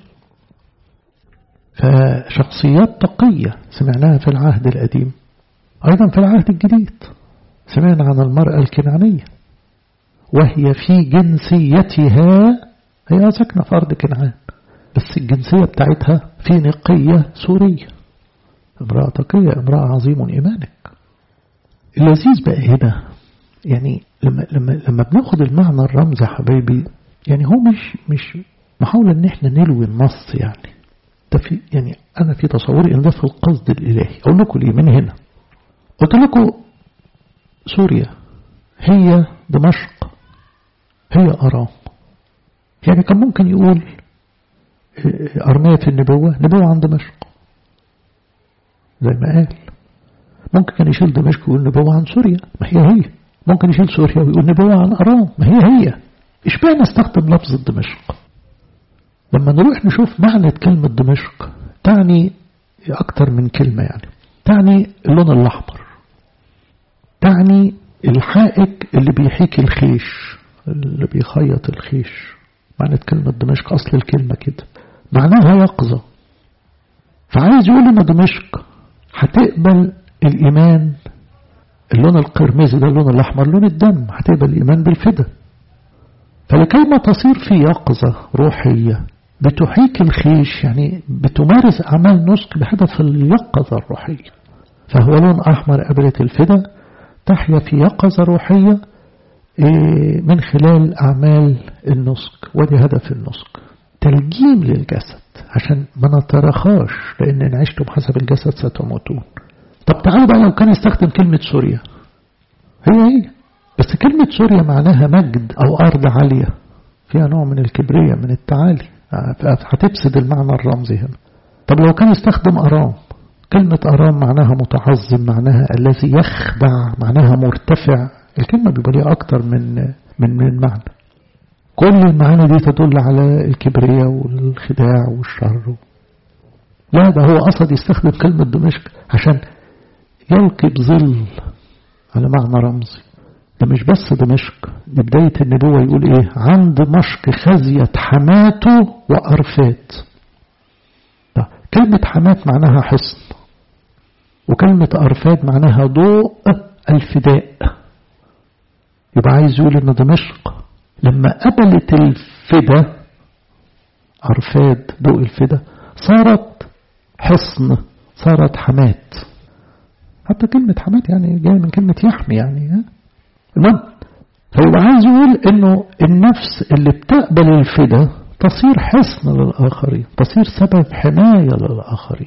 فشخصيات تقية سمعناها في العهد القديم، أيضا في العهد الجديد سمعنا عن المرأة الكنعانية وهي في جنسيتها هي ساكنة في أرض كنعان، بس الجنسية بتاعتها في نقية سورية. امرأة تقية، امرأة عظيم إيمانك. اللذيذ بقى هنا يعني لما لما لما بناخد المعنى الرمزي حبايبي، يعني هو مش مش محاولة ان احنا نلوي النص، يعني ده في يعني انا في تصوري ان ده في القصد الالهي. اقول لكم ليه من هنا؟ قلت لكم سوريا هي دمشق هي أرام، يعني كان ممكن يقول أرمية في النبوة نبوة عن دمشق زي ما قال، ممكن كان يشيل دمشق ويقول نبوة عن سوريا ما هي هي، ممكن يشيل سوريا ويقول نبوة عن أرام ما هي هي. إشبعنا استخدم لفظ دمشق؟ لما نروح نشوف معنى كلمة دمشق تعني أكتر من كلمة، يعني تعني اللون الأحمر، تعني الحائك اللي بيحيك الخيش اللي بيخيط الخيش. معنى كلمة دمشق أصل الكلمة كده معناها يقظة. فعايز يقول لنا دمشق هتقبل الإيمان، اللون القرمزي ده اللون الأحمر لون الدم، هتقبل الإيمان بالفدا. فلكي ما تصير في يقظة روحية بتحيك الخيش، يعني بتمارس أعمال نسك بهدف اليقظة الروحية، فهو لون أحمر قبلة الفدا تحيا في يقظة روحية من خلال أعمال النسك. ودي هدف النسك تلجيم للجسد عشان ما نترخاش، لأن إن عشتم حسب الجسد ستموتون. طب تعالوا بقى لو كان يستخدم كلمة سوريا، هي هي بس كلمة سوريا معناها مجد أو أرض عالية فيها نوع من الكبرية من التعالي، هتفسد المعنى الرمزي هنا. طب لو كان يستخدم أرام، كلمة أرام معناها متعظم، معناها الذي يخدع، معناها مرتفع. الكلمة بيبقى ليها أكتر من من من معنى. كل المعاني دي تدل على الكبرية والخداع والشر. لا ده هو قصد يستخدم كلمة دمشق عشان يلقي بظل على معنى رمزي. ده مش بس دمشق، دي بداية النبوة يقول ايه؟ عن دمشق خزيت حماته وأرفات. كلمة حمات معناها حصن، وكلمة أرفاد معناها ضوء الفداء. يبقى عايز يقول ان دمشق لما قبلت الفدا، أرفاد ضوء الفدا، صارت حصن، صارت حمات. حتى كلمة حمات يعني جاية من كلمة يحمي يعني. المهم فيبقى عايز يقول انه النفس اللي بتقبل الفدا تصير حصن للآخرين، تصير سبب حماية للآخرين.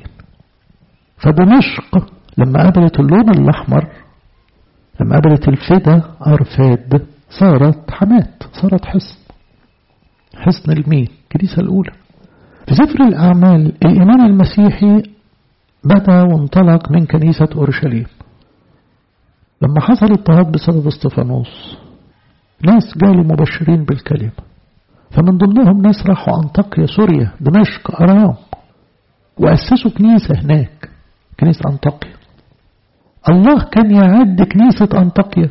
فدمشق لما قبلت اللون الأحمر، لما قبلت الفدا أرفاد، صارت حمات، صارت حصن. حصن المين؟ الكنيسة الأولى. في سفر الأعمال الإيمان المسيحي بدأ وانطلق من كنيسة أورشليم. لما حصل اضطهاد بسبب استفانوس، ناس جالوا مبشرين بالكلمة، فمن ضمنهم ناس راحوا أنطاكيا سوريا دمشق أرام، وأسسوا كنيسة هناك. كنيسة أنطاكيا. الله كان يعد كنيسة أنطاكيا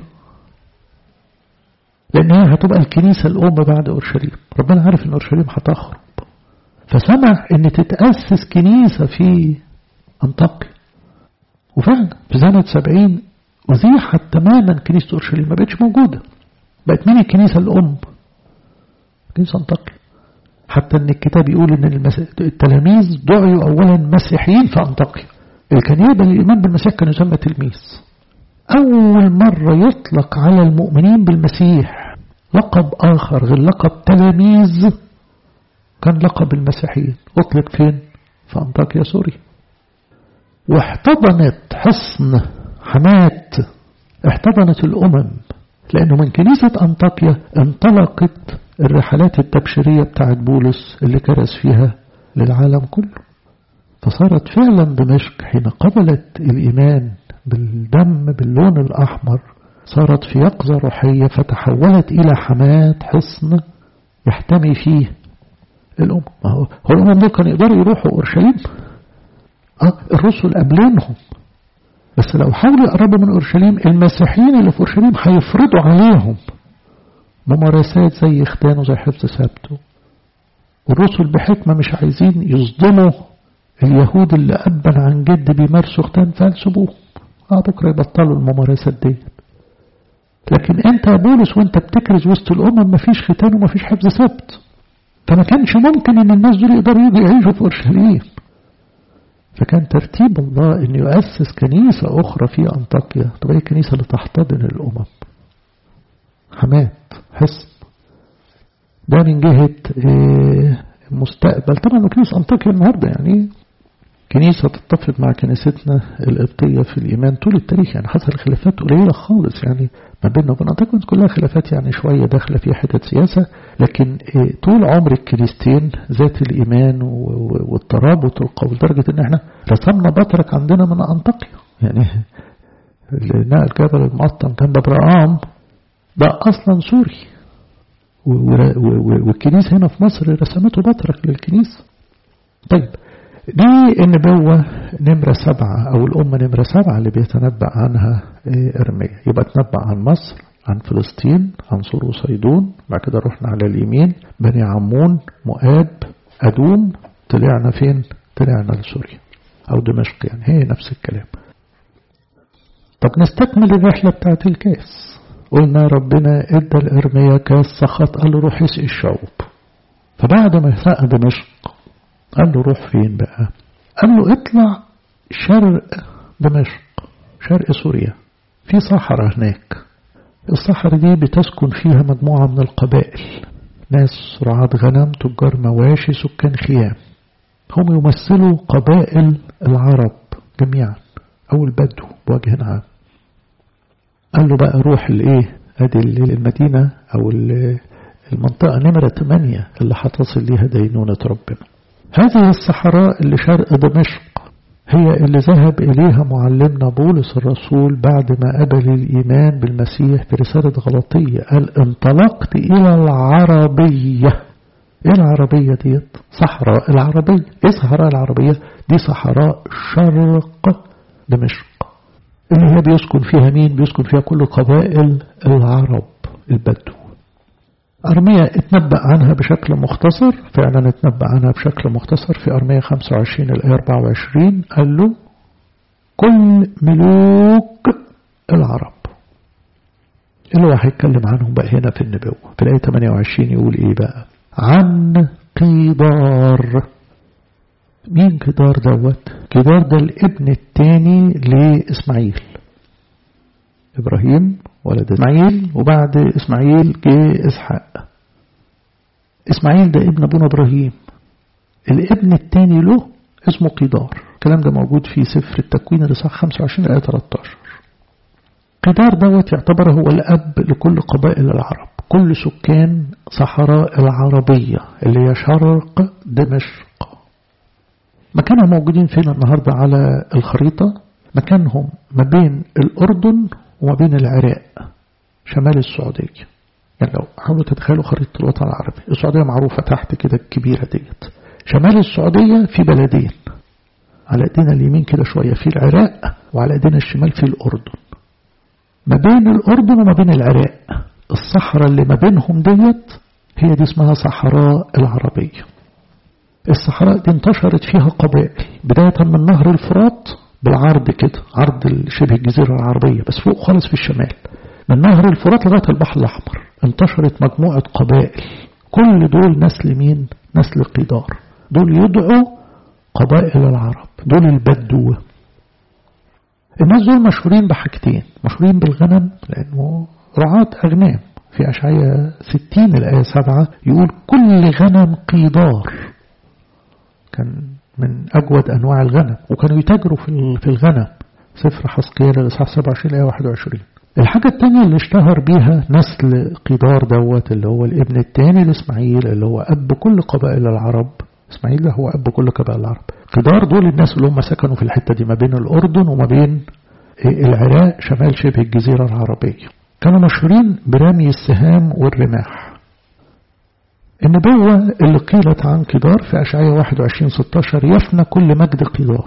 لأن هي هتبقى الكنيسة الأم بعد أورشليم. ربنا عارف أن أورشليم هتخرب، فسمح أن تتأسس كنيسة في أنطاكيا. وفعلا في سنة سبعين أزيحت تماما كنيسة أورشليم، ما بقتش موجودة. بقت مين الكنيسة الأم؟ كنيسة أنطاكيا. حتى أن الكتاب يقول أن التلاميذ دعوا أولا مسيحيين في أنطاكيا. اللي كان يقبل الإيمان بالمسيح كان يسمى تلميذ. أول مرة يطلق على المؤمنين بالمسيح لقب آخر غير لقب تلاميذ كان لقب المسيحيين. أطلق فين؟ في أنطاكيا سوريا. واحتضنت حصن حمات، احتضنت الأمم، لأنه من كنيسة أنطاكيا انطلقت الرحلات التبشيرية بتاعت بولس اللي كرس فيها للعالم كله. فصارت فعلا دمشق حين قبلت الإيمان بالدم باللون الأحمر صارت في يقظة روحية، فتحولت إلى حماة حصن يحتمي فيه الأمم. هو الأمم دول كانوا يقدروا يروحوا أورشليم؟ آه الرسل قبلينهم، بس لو حاولوا يقربوا من أورشليم المسيحيين اللي في أورشليم هيفرضوا عليهم ممارسات زي اختان وزي حفظ سبت. والرسل بحكمة مش عايزين يصدموا اليهود اللي أبا عن جد بيمارسوا اختان فالسبوه. اه بكرة يبطلوا الممارسات دي. لكن انت يا بولس وانت بتكرز وسط الأمم مفيش ختان ومفيش حفظ سبت، فما كانش ممكن ان الناس دول يقدروا يجوا يعيشوا في أورشليم. فكان ترتيب الله ان يؤسس كنيسة أخرى في أنطاكيا تبقى الكنيسة اللي تحتضن الأمم. حمات حصن ده من جهة مستقبل. طبعا كنيسة أنطاكيا النهاردة يعني كنيسة تتفق مع كنيستنا القبطية في الإيمان طول التاريخ، يعني حصل خلافات قليلة خالص يعني ما بيننا وبين أنطاكيا، كلها خلافات يعني شوية داخلة فيها حتة سياسة، لكن طول عمر الكنيستين ذات الإيمان والترابط القوي لدرجة إن احنا رسمنا بطرك عندنا من أنطاكيا. يعني اللي نقل جبل المقطم كان ببرقام ده أصلا سوري، والكنيسة هنا في مصر رسمته بطرك للكنيسة. طيب دي النبوة نمرة سبعة أو الأمة نمرة سبعة اللي بيتنبأ عنها إرميا. يبقى تنبأ عن مصر، عن فلسطين، عن سور وصيدون، بعد كده رحنا على اليمين بني عمون، مؤاب، أدوم، طلعنا فين؟ طلعنا لسوريا أو دمشق، يعني هي نفس الكلام. طب نستكمل الرحلة بتاعت الكاس. قلنا ربنا ادى لإرميا كاس سخط، قال له روح اسقي الشعوب. فبعد ما سقى دمشق قال له روح فين بقى؟ قال له اطلع شرق دمشق، شرق سوريا، في صحراء هناك. الصحراء دي بتسكن فيها مجموعة من القبائل، ناس رعاة غنم، تجار مواشي، سكان خيام، هم يمثلوا قبائل العرب جميعا أو البدو بوجه عام. قال له بقى روح الايه ادي المدينة او المنطقة نمرة ثمانية اللي هتصل ليها دينونة ربنا. هذه الصحراء اللي شرق دمشق هي اللي ذهب إليها معلمنا بولس الرسول بعد ما قبل الإيمان بالمسيح في رسالة غلطية. قال انطلقت إلى العربية. إيه العربية ديت؟ صحراء العربية. إيه صحراء العربية؟ دي صحراء شرق دمشق اللي هي بيسكن فيها مين؟ بيسكن فيها كل قبائل العرب البدو. أرميا اتنبأ عنها بشكل مختصر، فعلا اتنبأ عنها بشكل مختصر في أرميا خمسة وعشرين الآية أربعة وعشرين. قال له كل ملوك العرب اللي هو هيتكلم عنهم بقى هنا في النبوة. في الآية ثمانية وعشرين يقول ايه بقى؟ عن قيدار. مين قيدار دوت؟ قيدار ده الابن الثاني لإسماعيل. إبراهيم ولد إسماعيل، وبعد إسماعيل جه إسحاق. إسماعيل ده ابن أبونا إبراهيم. الابن الثاني له اسمه قيدار. الكلام ده موجود في سفر التكوين الإصحاح خمسة وعشرين الآية ثلاثة عشر. قيدار دوت يعتبر هو الأب لكل قبائل العرب، كل سكان صحراء العربية اللي هي شرق دمشق. مكانهم موجودين فين النهاردة على الخريطة؟ مكانهم ما بين الأردن وما بين العراق، شمال السعودية. يعني لو حاولوا تتخيلوا خريطة الوطن العربي، السعودية معروفة تحت كده الكبيرة ديت. شمال السعودية في بلدين، على ايدينا اليمين كده شوية في العراق، وعلى ايدينا الشمال في الأردن. ما بين الأردن وما بين العراق الصحراء اللي ما بينهم ديت هي دي اسمها صحراء العربية. الصحراء دي انتشرت فيها قبائل بداية من نهر الفرات بالعرض كده، عرض شبه الجزيرة العربية بس فوق خالص في الشمال، من نهر الفرات لغاية البحر الأحمر انتشرت مجموعة قبائل. كل دول نسل مين؟ نسل قيدار. دول يدعوا قبائل العرب، دول البدو. الناس دول مشهورين بحاجتين، مشهورين بالغنم لأنه رعاة أغنام. في أشعياء ستين الآية سبعة يقول كل غنم قيدار، كان من أجود أنواع الغنم، وكانوا يتاجروا في الغنم. سفر حزقيال الإصحاح سبعة وعشرين الآية واحد وعشرين. الحاجة التانية اللي اشتهر بيها نسل قيدار دوت اللي هو الابن الثاني لإسماعيل اللي هو أب كل قبائل العرب. إسماعيل ده هو أب كل قبائل العرب. قيدار دول الناس اللي هم سكنوا في الحتة دي ما بين الأردن وما بين العراق شمال شبه الجزيرة العربية. كانوا مشهورين برمي السهام والرماح. النبوة اللي قيلت عن قيدار في أشعياء واحد وعشرين ستاشر يفنى كل مجد قيدار،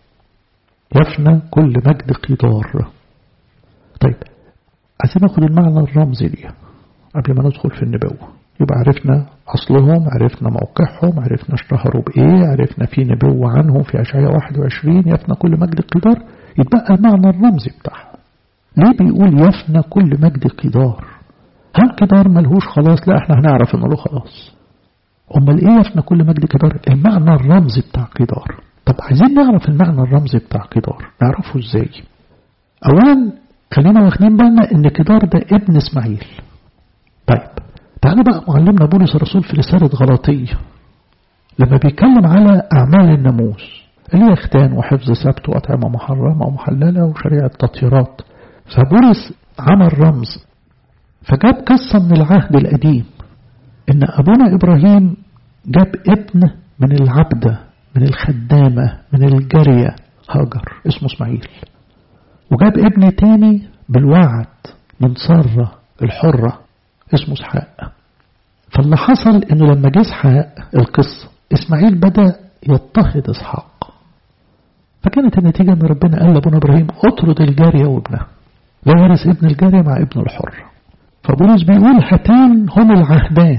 يفنى كل مجد قيدار. طيب عايزين ناخد المعنى الرمزي دي قبل ما ندخل في النبوة. يبقى عرفنا أصلهم، عرفنا موقعهم، عرفنا اشتهروا بإيه، عرفنا في نبوة عنهم في أشعياء واحد وعشرين يفنى كل مجد قيدار. يتبقى المعنى الرمزي بتاعه. ليه بيقول يفنى كل مجد قيدار؟ هل قيدار ملهوش خلاص؟ لا، احنا هنعرف انه له خلاص. امال ايه يفنى كل مجد قيدار؟ المعنى الرمزي بتاع قيدار. طب عايزين نعرف المعنى الرمزي بتاع قيدار، نعرفه ازاي؟ اولا خلينا واخدين بالنا ان قيدار ده ابن اسماعيل. طيب تعالوا بقى معلمنا بولس الرسول في رسالة غلاطية لما بيتكلم على اعمال الناموس اللي هي ختان وحفظ سبت واطعمه محرمه ومحلله وشريعه تطهيرات. فبولس عمل رمز، فجاب قصة من العهد القديم إن أبونا إبراهيم جاب ابن من العبدة من الخدامة من الجارية هاجر اسمه اسماعيل، وجاب ابن تاني بالوعد من سارة الحرة اسمه اسحاق. فاللي حصل إنه لما جه اسحاق القصة إسماعيل بدأ يضطهد اسحاق، فكانت النتيجة إن ربنا قال لأبونا إبراهيم اطرد الجارية وابنها، لا يرث ابن الجارية مع ابن الحر. فبولس بيقول هاتان هم العهدان.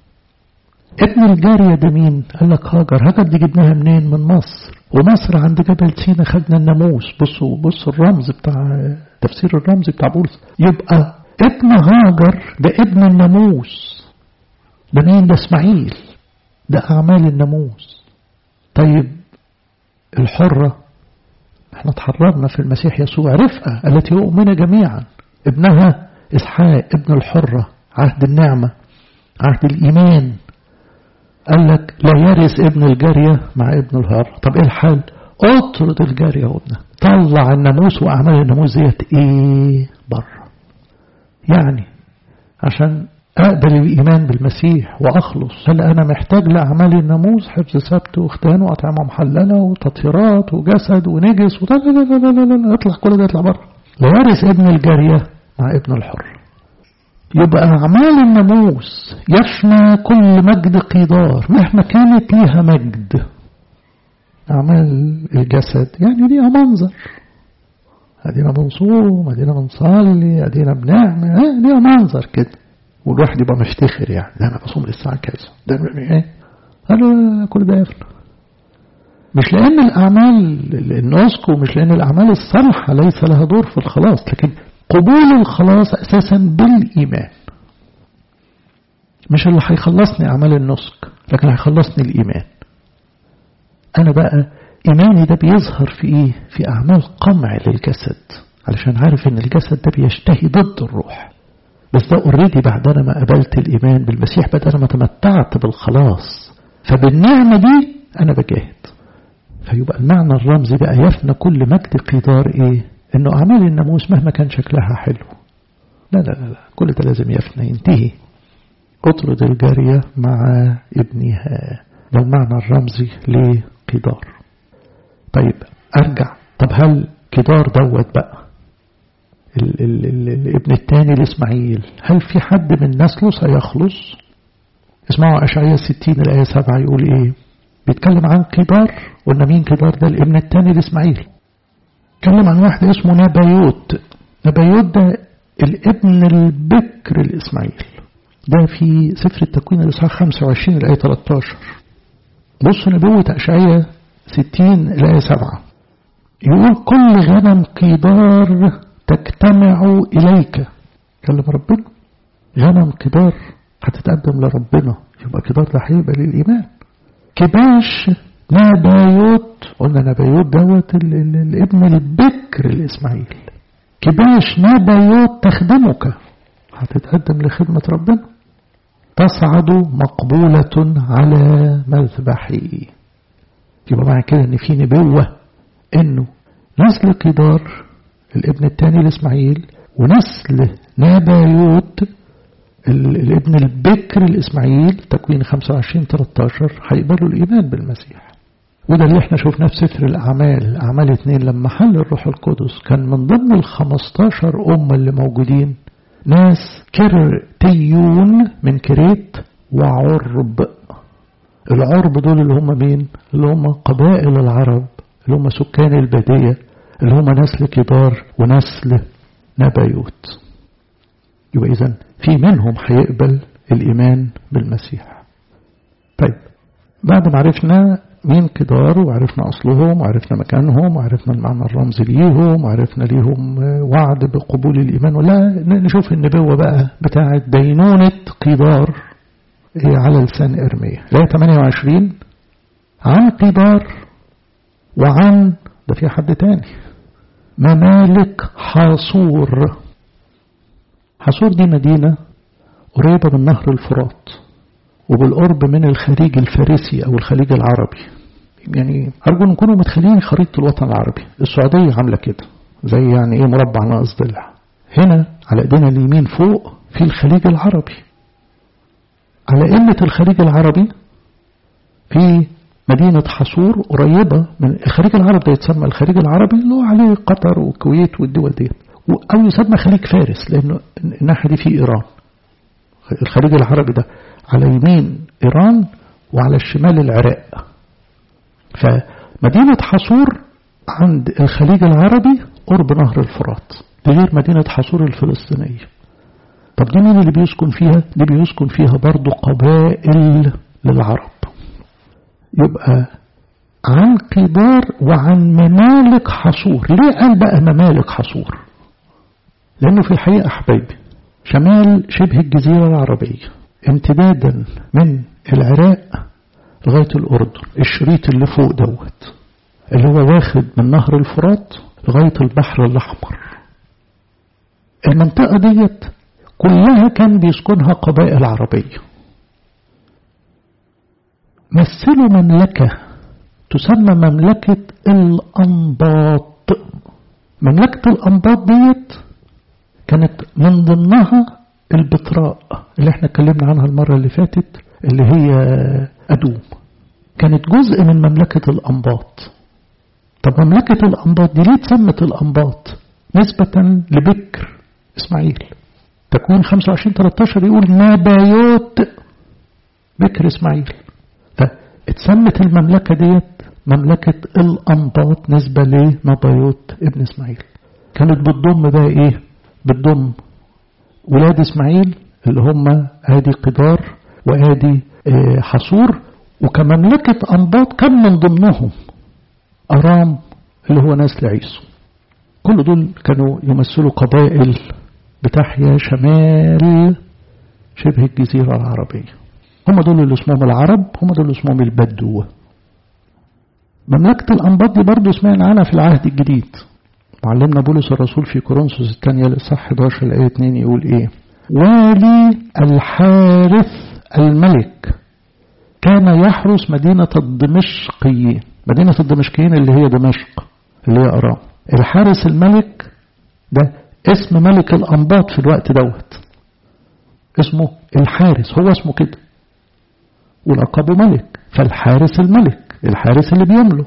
ابن الجارية ده مين؟ قال لك هاجر. هاجر دي جبناها منين؟ من مصر، ومصر عند جبل سينا خدنا الناموس. بصوا بصوا الرمز بتاع تفسير الرمز بتاع بولس. يبقى ابن هاجر ده ابن الناموس. ده مين؟ ده اسماعيل، ده أعمال الناموس. طيب الحرة احنا اتحررنا في المسيح يسوع، رفقة التي يؤمن جميعا ابنها إسحاق ابن الحرة، عهد النعمة عهد الإيمان. قال لك لا يرث ابن الجارية مع ابن الحر. طب ايه الحل؟ اطرد الجارية وابنها، طلع الناموس وأعمال الناموس ديت ايه بره. يعني عشان أقبل الإيمان بالمسيح وأخلص هل أنا محتاج لأعمال الناموس حفظ سبت وختان وأطعمة محللة وتطهيرات وجسد ونجس ولا لا لا لا لا لا اطلع كل ده اطلع بره. لا يرث ابن الجارية مع ابن الحر. يبقى أعمال الناموس يفنى كل مجد قيدار مهما كانت ليها مجد. أعمال الجسد يعني ليها منظر، أدينا بنصوم أدينا بنصلي أدينا بنعمل ليها منظر كده والواحد يبقى مفتخر يعني ده أنا بصوم للساعة كذا ده إيه. قالوا كل ده يفنى، مش لأن الأعمال النسك ومش لأن الأعمال الصالحة ليس لها دور في الخلاص، لكن قبول الخلاص أساسا بالإيمان. مش اللي هيخلصني أعمال النسك لكن هيخلصني الإيمان. أنا بقى إيماني ده بيظهر في إيه؟ في أعمال قمع للجسد، علشان عارف إن الجسد ده بيشتهي ضد الروح. بس ده أوريدي بعد أنا ما قبلت الإيمان بالمسيح، بعد أنا ما تمتعت بالخلاص، فبالنعمة دي أنا بجاهد. فيبقى المعنى الرمزي بقى يفنى كل مجد قيدار إيه؟ إنه أعمال الناموس مهما كان شكلها حلو لا لا لا, لا. كل ده لازم يفنى ينتهي. اطرد الجارية مع ابنها، ده المعنى الرمزي لقيدار. طيب أرجع، طب هل قيدار دوت بقى ال ال ال الابن الثاني لإسماعيل هل في حد من نسله سيخلص؟ اسمعوا أشعياء ستين الآية سبعة يقول إيه؟ بيتكلم عن كبار، قلنا مين كبار؟ ده الابن الثاني لإسماعيل. بيتكلم عن واحد اسمه نبايوت. نبايوت ده الابن البكر لإسماعيل. ده في سفر التكوين الإصحاح خمسة وعشرين الآية ثلاثة عشر. بصوا نبوة أشعياء ستين الآية سبعة، يقول كل غنم كبار تجتمع إليك. كلم ربنا، غنم كبار هتتقدم لربنا، يبقى كبار ده هيبقى للإيمان. كباش نبايوت، قلنا نبايوت دوت الابن البكر لإسماعيل. كباش نبايوت تخدمك، هتتقدم لخدمة ربنا. تصعد مقبولة على مذبحي. يبقى معنى كده ان في نبوة انه نسل كبار الابن الثاني لإسماعيل ونسل نبايوت الابن البكر لإسماعيل، تكوين خمسة وعشرين ثلاثة عشر، هيقبلوا الإيمان بالمسيح. وده اللي احنا شفناه في سفر الأعمال، أعمال اثنين، لما حل الروح القدس كان من ضمن الخمستاشر أمة اللي موجودين ناس كرتيون من كريت وعرب. العرب دول اللي هم مين؟ اللي هم قبائل العرب، اللي هم سكان البادية، اللي هم نسل كبار ونسل نبايوت. يبقى إذن في منهم هيقبل الإيمان بالمسيح. طيب بعد ما عرفنا مين كدار وعرفنا أصلهم وعرفنا مكانهم وعرفنا المعنى الرمزي ليهم وعرفنا ليهم وعد بقبول الإيمان، ولا نشوف النبوة بقى بتاعة دينونة كدار على لسان إرميا. الآية ثمانية وعشرين عن كدار وعن ده في حد تاني ممالك حاصور. حاصور دي مدينة قريبة من نهر الفرات وبالقرب من الخليج الفارسي أو الخليج العربي. يعني أرجو نكونوا متخيلين خريطة الوطن العربي. السعودية عاملة كده زي يعني إيه مربع ناقص ضلع. هنا على إيدينا اليمين فوق في الخليج العربي، على قمة الخليج العربي في مدينة حصور قريبة من الخليج العربي. ده يتسمى الخليج العربي اللي هو عليه قطر والكويت والدول دي، أو يسمى خليج فارس لأنه الناحية دي في إيران. الخليج العربي ده على يمين إيران وعلى الشمال العراق. فمدينة حصور عند الخليج العربي قرب نهر الفرات، دي غير مدينة حصور الفلسطينية. طب دي مين اللي بيسكن فيها؟ دي بيسكن فيها برضو قبائل للعرب. يبقى عن كبار وعن ممالك حصور. ليه قال بقى ممالك حصور؟ لأنه في الحقيقة أحبابي شمال شبه الجزيرة العربية امتدادا من العراق لغاية الأردن، الشريط اللي فوق دوت اللي هو واخد من نهر الفرات لغاية البحر الأحمر. المنطقة ديت كلها كان بيسكنها قبائل عربية. مثلوا مملكة تسمى مملكة الأنباط. مملكة الأنباط ديت كانت من ضمنها البتراء اللي احنا اتكلمنا عنها المرة اللي فاتت اللي هي أدوم، كانت جزء من مملكة الأنباط. طب مملكة الأنباط دي ليه اتسمت الأنباط؟ نسبة لبكر إسماعيل. تكوين خمسة وعشرين ثلاثة عشر يقول نبايوت بكر إسماعيل، فاتسمت المملكة ديت مملكة الأنباط نسبة لنبايوت ابن إسماعيل. كانت بتضم بقى إيه؟ بتضم ولاد إسماعيل اللي هم آدي قدار وآدي حصور، وكمملكة أنباط كان من ضمنهم أرام اللي هو نسل عيسو. كل دول كانوا يمثلوا قبائل بتحيا شمال شبه الجزيرة العربية. هم دول اللي اسمهم العرب، هم دول اللي اسمهم البدو. مملكة الأنباط دي برضو سمعنا عنها في العهد الجديد. معلمنا بولس الرسول في كورنثوس الثانية الإصحاح إحدى عشر الآية اثنين يقول إيه؟ والي الحارث الملك كان يحرس مدينة الدمشقيين. مدينة الدمشقيين اللي هي دمشق اللي هي أرام. الحارس الملك ده اسم ملك الأنباط في الوقت دوت، اسمه الحارس، هو اسمه كده ولقبه ملك. فالحارس الملك، الحارس اللي بيملك.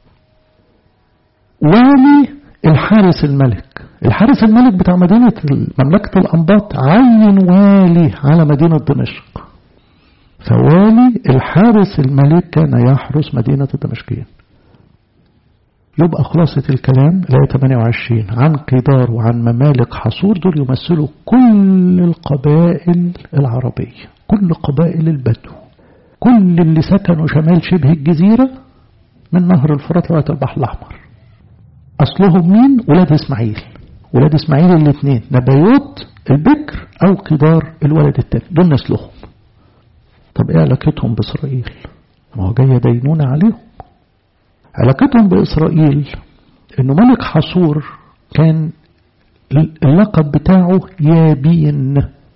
والي الحارس الملك، الحارس الملك بتاع مدينة مملكة الأنباط عين والي على مدينة دمشق. فوالي الحارس الملك كان يحرس مدينة دمشقين. يبقى خلاصة الكلام الآية ثمانية وعشرين عن قدار وعن ممالك حصور، دول يمثلوا كل القبائل العربية، كل قبائل البدو، كل اللي سكنوا شمال شبه الجزيرة من نهر الفرات لغاية البحر الأحمر. أصلهم مين؟ ولاد إسماعيل. ولاد إسماعيل الاثنين نبيوت البكر أو قدار الولد الثاني، دول نسلهم. طب إيه علاقتهم بإسرائيل؟ ما هو جاية دينونة عليهم. علاقتهم بإسرائيل إنه ملك حصور كان اللقب بتاعه يابين.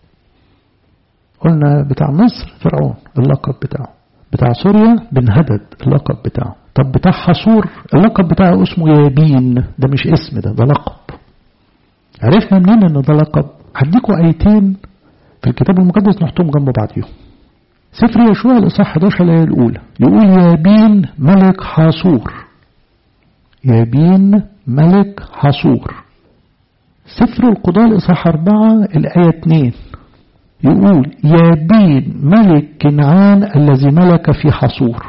قلنا بتاع مصر فرعون اللقب بتاعه، بتاع سوريا بن هدد اللقب بتاعه. طب بتاع حصور اللقب بتاعه اسمه يابين، ده مش اسم، ده ده لقب. عرفنا منين ان ده لقب؟ هديكوا ايتين في الكتاب المقدس نحطهم جنب بعضيهم. سفر يشوع الإصحاح إحدى عشر الآية الأولى يقول يابين ملك حصور، يابين ملك حصور. سفر القضاء الإصحاح أربعة الآية اثنين يقول يابين ملك كنعان الذي ملك في حصور.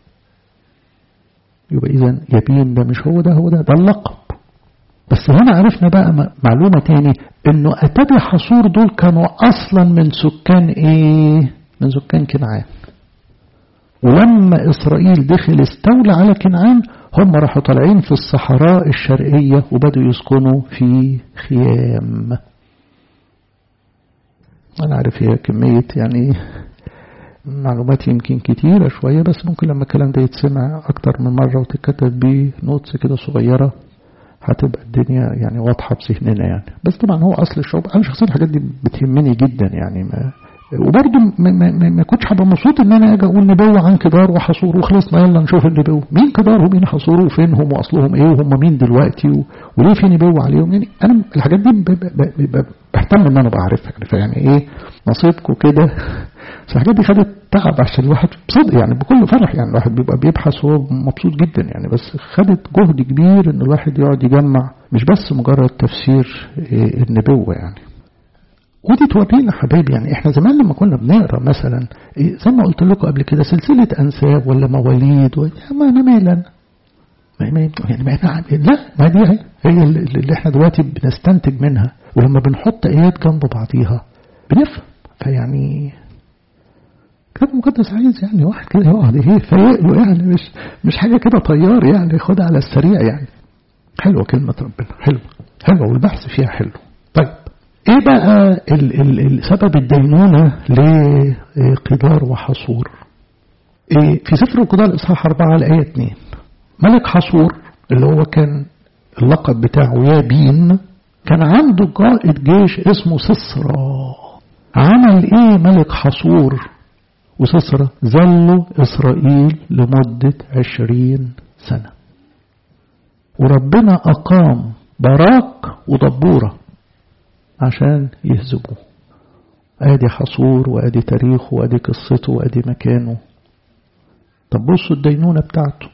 يبقى إذن يابين ده مش هو ده، هو ده ده اللقب. بس هنا عرفنا بقى معلومة تاني، إنه أتابع حصور دول كانوا أصلا من سكان إيه؟ من سكان كنعان. ولما إسرائيل دخل استولى على كنعان هم راحوا طالعين في الصحراء الشرقية وبدوا يسكنوا في خيام. أنا عارف هي كمية يعني معلومات يمكن كتيرة شوية، بس ممكن لما الكلام ده يتسمع أكتر من مرة وتتكتب بيه نوتس كده صغيرة هتبقى الدنيا يعني واضحة بذهننا يعني. بس طبعا هو أصل الشعوب، أنا شخصيا الحاجات دي بتهمني جدا يعني. ما وبرضه ما, ما, ما كنتش هبقى مبسوط ان انا اجي اقول نبوة عن كدار وحصور وخلصنا يلا نشوف النبوة مين كدار ومين حصور وفينهم واصلهم ايه وهم مين دلوقتي و... وليه في نبوة عليهم. يعني انا الحاجات دي ب... ب... ب... بهتم ان انا بعرفها يعني. فيعني ايه نصيبكم كده. بس الحاجات دي خدت تعب عشان الواحد بصدق يعني بكل فرح يعني الواحد بيبقى بيبحث وهو مبسوط جدا يعني. بس خدت جهد كبير ان الواحد يقعد يجمع مش بس مجرد تفسير إيه النبوة يعني. ودي تورينا حبايبي يعني احنا زمان لما كنا بنقرا مثلا زي ما قلت لكم قبل كده سلسله انساب ولا مواليد ما انا مالا ما يعني ما احنا لا ما دي هي, هي اللي احنا دلوقتي بنستنتج منها. ولما بنحط ايات جنب بعضيها بنفهم. فيعني كتاب مقدس عايز يعني واحد كده يقعد ايه فايق يعني مش مش حاجه كده طيار يعني خدها على السريع يعني. حلوه كلمه ربنا حلوه حلوه والبحث فيها حلو. طيب ايه بقى ال ال سبب الدينونة لقدار وحصور؟ إيه في سفر القضاء الإصحاح أربعة الآية اثنين ملك حصور اللي هو كان اللقب بتاعه يابين كان عنده قائد جيش اسمه سسرا. عمل ايه ملك حصور وسسرا؟ ذلوا إسرائيل لمدة عشرين سنة وربنا أقام براق ودبورة عشان يهزموه. ادي حصور وادي تاريخه وادي قصته وادي مكانه. طب بصوا الدينونة بتاعته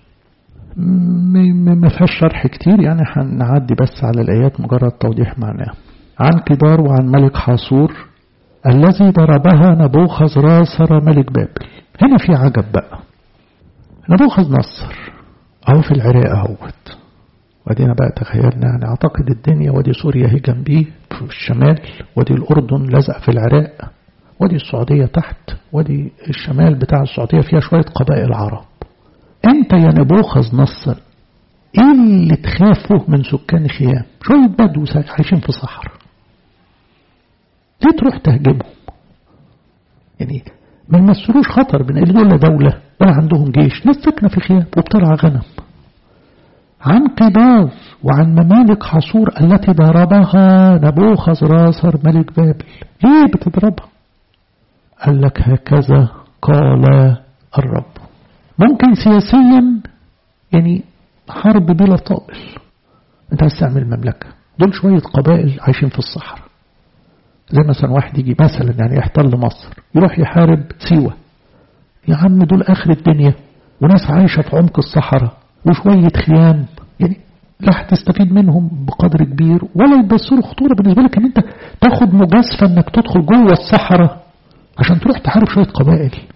ما فيهاش شرح كتير يعني هنعدي بس على الآيات مجرد توضيح معناها. عن قدار وعن ملك حصور الذي ضربها نبوخذ نصر ملك بابل. هنا في عجب بقى. نبوخذ نصر اهو في العراق اهوت ودينا بقى تخيلنا يعني اعتقد الدنيا ودي سوريا هي جنبيه في الشمال ودي الأردن لزق في العراق ودي السعودية تحت ودي الشمال بتاع السعودية فيها شوية قبائل عرب. انت يا نبوخذ نصر ايه اللي تخافه من سكان خيام شوية بدو عايشين في صحراء؟ ليه تروح تهجمهم؟ يعني ما يمثلوش خطر بين اللي دول دولة ولا عندهم جيش، ناس ساكنة في خيام وبترعى غنم. عن قدار وعن ممالك حصور التي ضربها نبوخذ نصر ملك بابل. ليه بتضربها؟ قال لك هكذا قال الرب. ممكن سياسيا يعني حرب بلا طائل، انت عايز تعمل مملكة، دول شوية قبائل عايشين في الصحراء. زي مثلا واحد يجي مثلا يعني يحتل مصر يروح يحارب سيوة، يا عم دول آخر الدنيا وناس عايشة في عمق الصحراء وشوية خيام، يعني لا هتستفيد منهم بقدر كبير ولا يبصروا خطورة بالنسبة لك ان انت تاخد مجازفة انك تدخل جوه الصحراء عشان تروح تحارب شوية قبائل.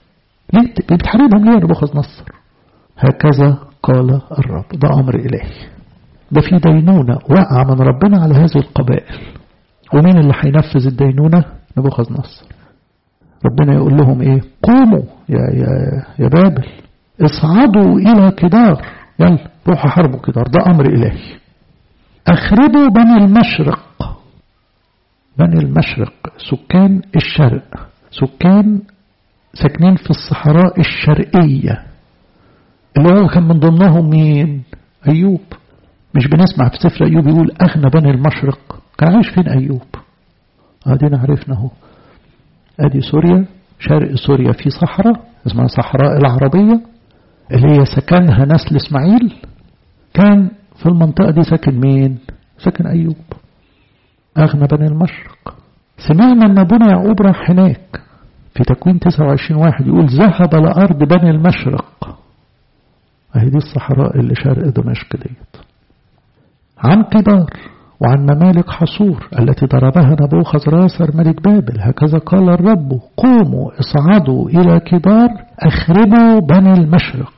ليه بتحاربهم ليه يا نبوخذ نصر؟ هكذا قال الرب. ده أمر إلهي، ده في دينونة وقع من ربنا على هذه القبائل. ومين اللي هينفذ الدينونة؟ نبوخذ نصر. ربنا يقول لهم ايه؟ قوموا يا, يا, يا بابل، اصعدوا إلى كدار، يلا روحوا حاربوا كدار. ده أمر إلهي. أخربوا بني المشرق. بني المشرق سكان الشرق، سكان ساكنين في الصحراء الشرقية، اللي هو كان من ضمنهم مين؟ أيوب. مش بنسمع في سفر أيوب يقول أغنى بني المشرق؟ كان عايش فين أيوب؟ ادينا عرفنا اهو. ادي سوريا، شرق سوريا في صحراء اسمها صحراء العربية اللي هي سكنها نسل إسماعيل. كان في المنطقة دي ساكن مين؟ ساكن أيوب، أغنى بني المشرق. سمعنا أن أبونا يعقوب راح هناك في تكوين تسعة وعشرين واحد يقول ذهب لأرض بني المشرق. أهي دي الصحراء اللي شرق دمشق ديت. عن كدار وعن ممالك حصور التي ضربها نبوخذ راسر ملك بابل. هكذا قال الرب قوموا اصعدوا إلى كدار أخربوا بني المشرق.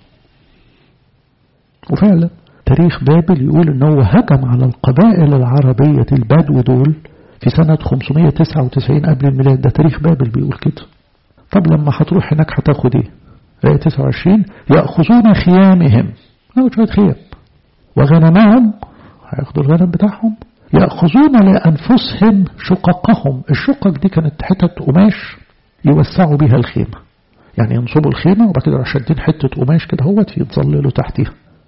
وفعلا تاريخ بابل يقول أنه هجم على القبائل العربية البدو دول في سنة خمسمائة وتسعة وتسعين قبل الميلاد. ده تاريخ بابل بيقول كده. طب لما هتروح هناك هتاخد ايه؟ آية تسعة وعشرين يأخذون خيامهم، أو شوية خيام، وغنمهم، هياخدوا الغنم بتاعهم، يأخذون لأنفسهم شققهم. الشقق دي كانت حتة قماش يوسعوا بها الخيمة، يعني ينصبوا الخيمة وبعد كده شادين حتة قماش كده هوت يتظللوا تحتها،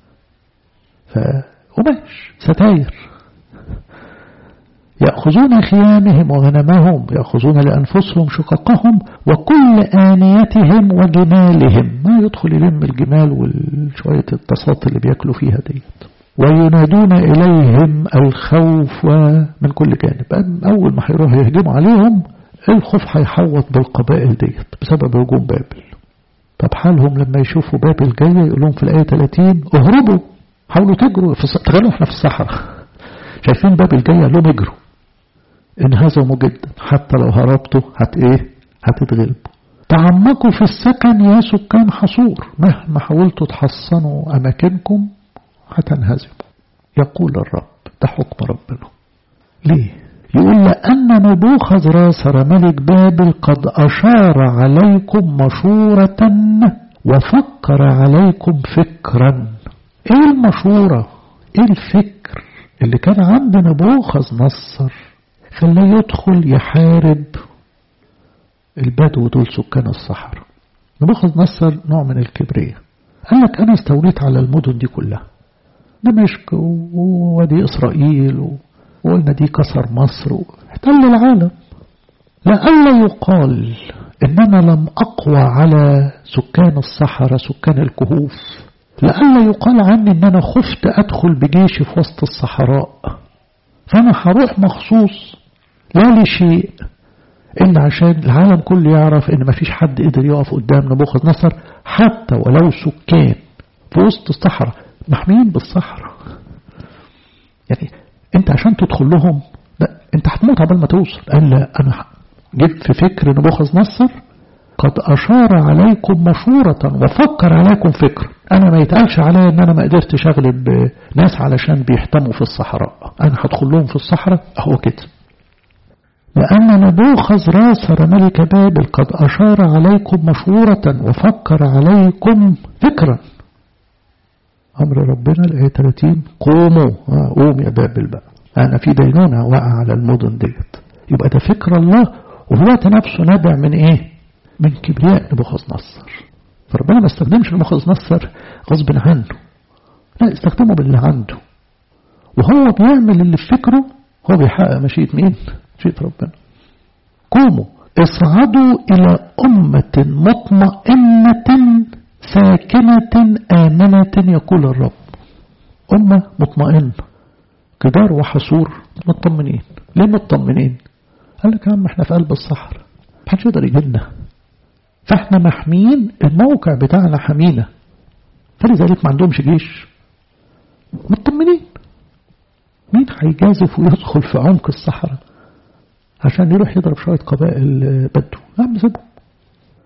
فقماش ستاير. يأخذون خيامهم وغنمهم، يأخذون لأنفسهم شققهم وكل آنيتهم وجمالهم. ما يدخل يلم الجمال والشوية التصاط اللي بيأكلوا فيها ديت. وينادون إليهم الخوف من كل جانب. أول ما هيروح يهجموا عليهم الخوف هيحوط بالقبائل ديت بسبب هجوم بابل. طب حالهم لما يشوفوا بابل جاية؟ يقول لهم في الآية ثلاثين اهربوا، حاولوا تجروا. تخيلوا احنا في الصحراء شايفين بابل جاية، قال لهم اجروا، انهزموا جدا، حتى لو هربتوا هت ايه؟ هتتغلبوا. تعمقوا في السكن يا سكان حصور، مهما حاولتوا تحصنوا أماكنكم هتنهزموا، يقول الرب. ده حكم ربنا. ليه؟ يقول لأن نبوخذ راسر ملك بابل قد أشار عليكم مشورة وفكر عليكم فكرا. ايه المشورة؟ ايه الفكر اللي كان عند نبوخذ نصر خلاه يدخل يحارب البدو دول سكان الصحراء؟ نبوخذ نصر نوع من الكبرياء، قال لك أنا استوليت على المدن دي كلها، دمشق ووادي إسرائيل، وقلنا دي كسر مصر واحتل العالم، لألا يقال إننا لم أقوى على سكان الصحراء سكان الكهوف، لألا يقال عني إن أنا خفت أدخل بجيشي في وسط الصحراء، فأنا هروح مخصوص لا لشيء إلا عشان العالم كله يعرف إن مفيش حد قدر يقف قدام نبوخذ نصر، حتى ولو سكان في وسط الصحراء محميين بالصحراء. يعني أنت عشان تدخل لهم لا، أنت هتموت قبل ما توصل. قال لا، أنا جبت في فكر نبوخذ نصر قد أشار عليكم مشورة وفكر عليكم فكر. أنا ما يتقالش عليا إن أنا ما قدرتش أغلب ناس علشان بيحتموا في الصحراء، أنا هدخل لهم في الصحراء أهو كده. لأن نبوخذ راسر ملك بابل قد أشار عليكم مشورة وفكر عليكم فكرا. أمر ربنا الآية ثلاثين قوموا، قوم يا بابل بقى، أنا في دينونة وقع على المدن ديت. يبقى ده فكر الله، وفي الوقت نفسه نابع من إيه؟ من كبرياء نبوخذ نصر. فربنا ما استخدمش نبوخذ نصر غصب عنه، لا، استخدمه باللي عنده، وهو بيعمل اللي في فكره، هو بيحقق مشيئة مين؟ مشيئة ربنا. قوموا اصعدوا إلى أمة مطمئنة ساكنة آمنة يقول الرب. أمة مطمئنة، كدار وحصور مطمئنين. ليه مطمئنين؟ قال لك يا عم احنا في قلب الصحراء محدش يقدر يجيلنا، فاحنا محميين، الموقع بتاعنا حمينا، فلذلك ما عندهمش جيش، مطمئنين. مين هيجازف ويدخل في عمق الصحراء عشان يروح يضرب شوية قبائل بدو؟ لا، عم سيبهم.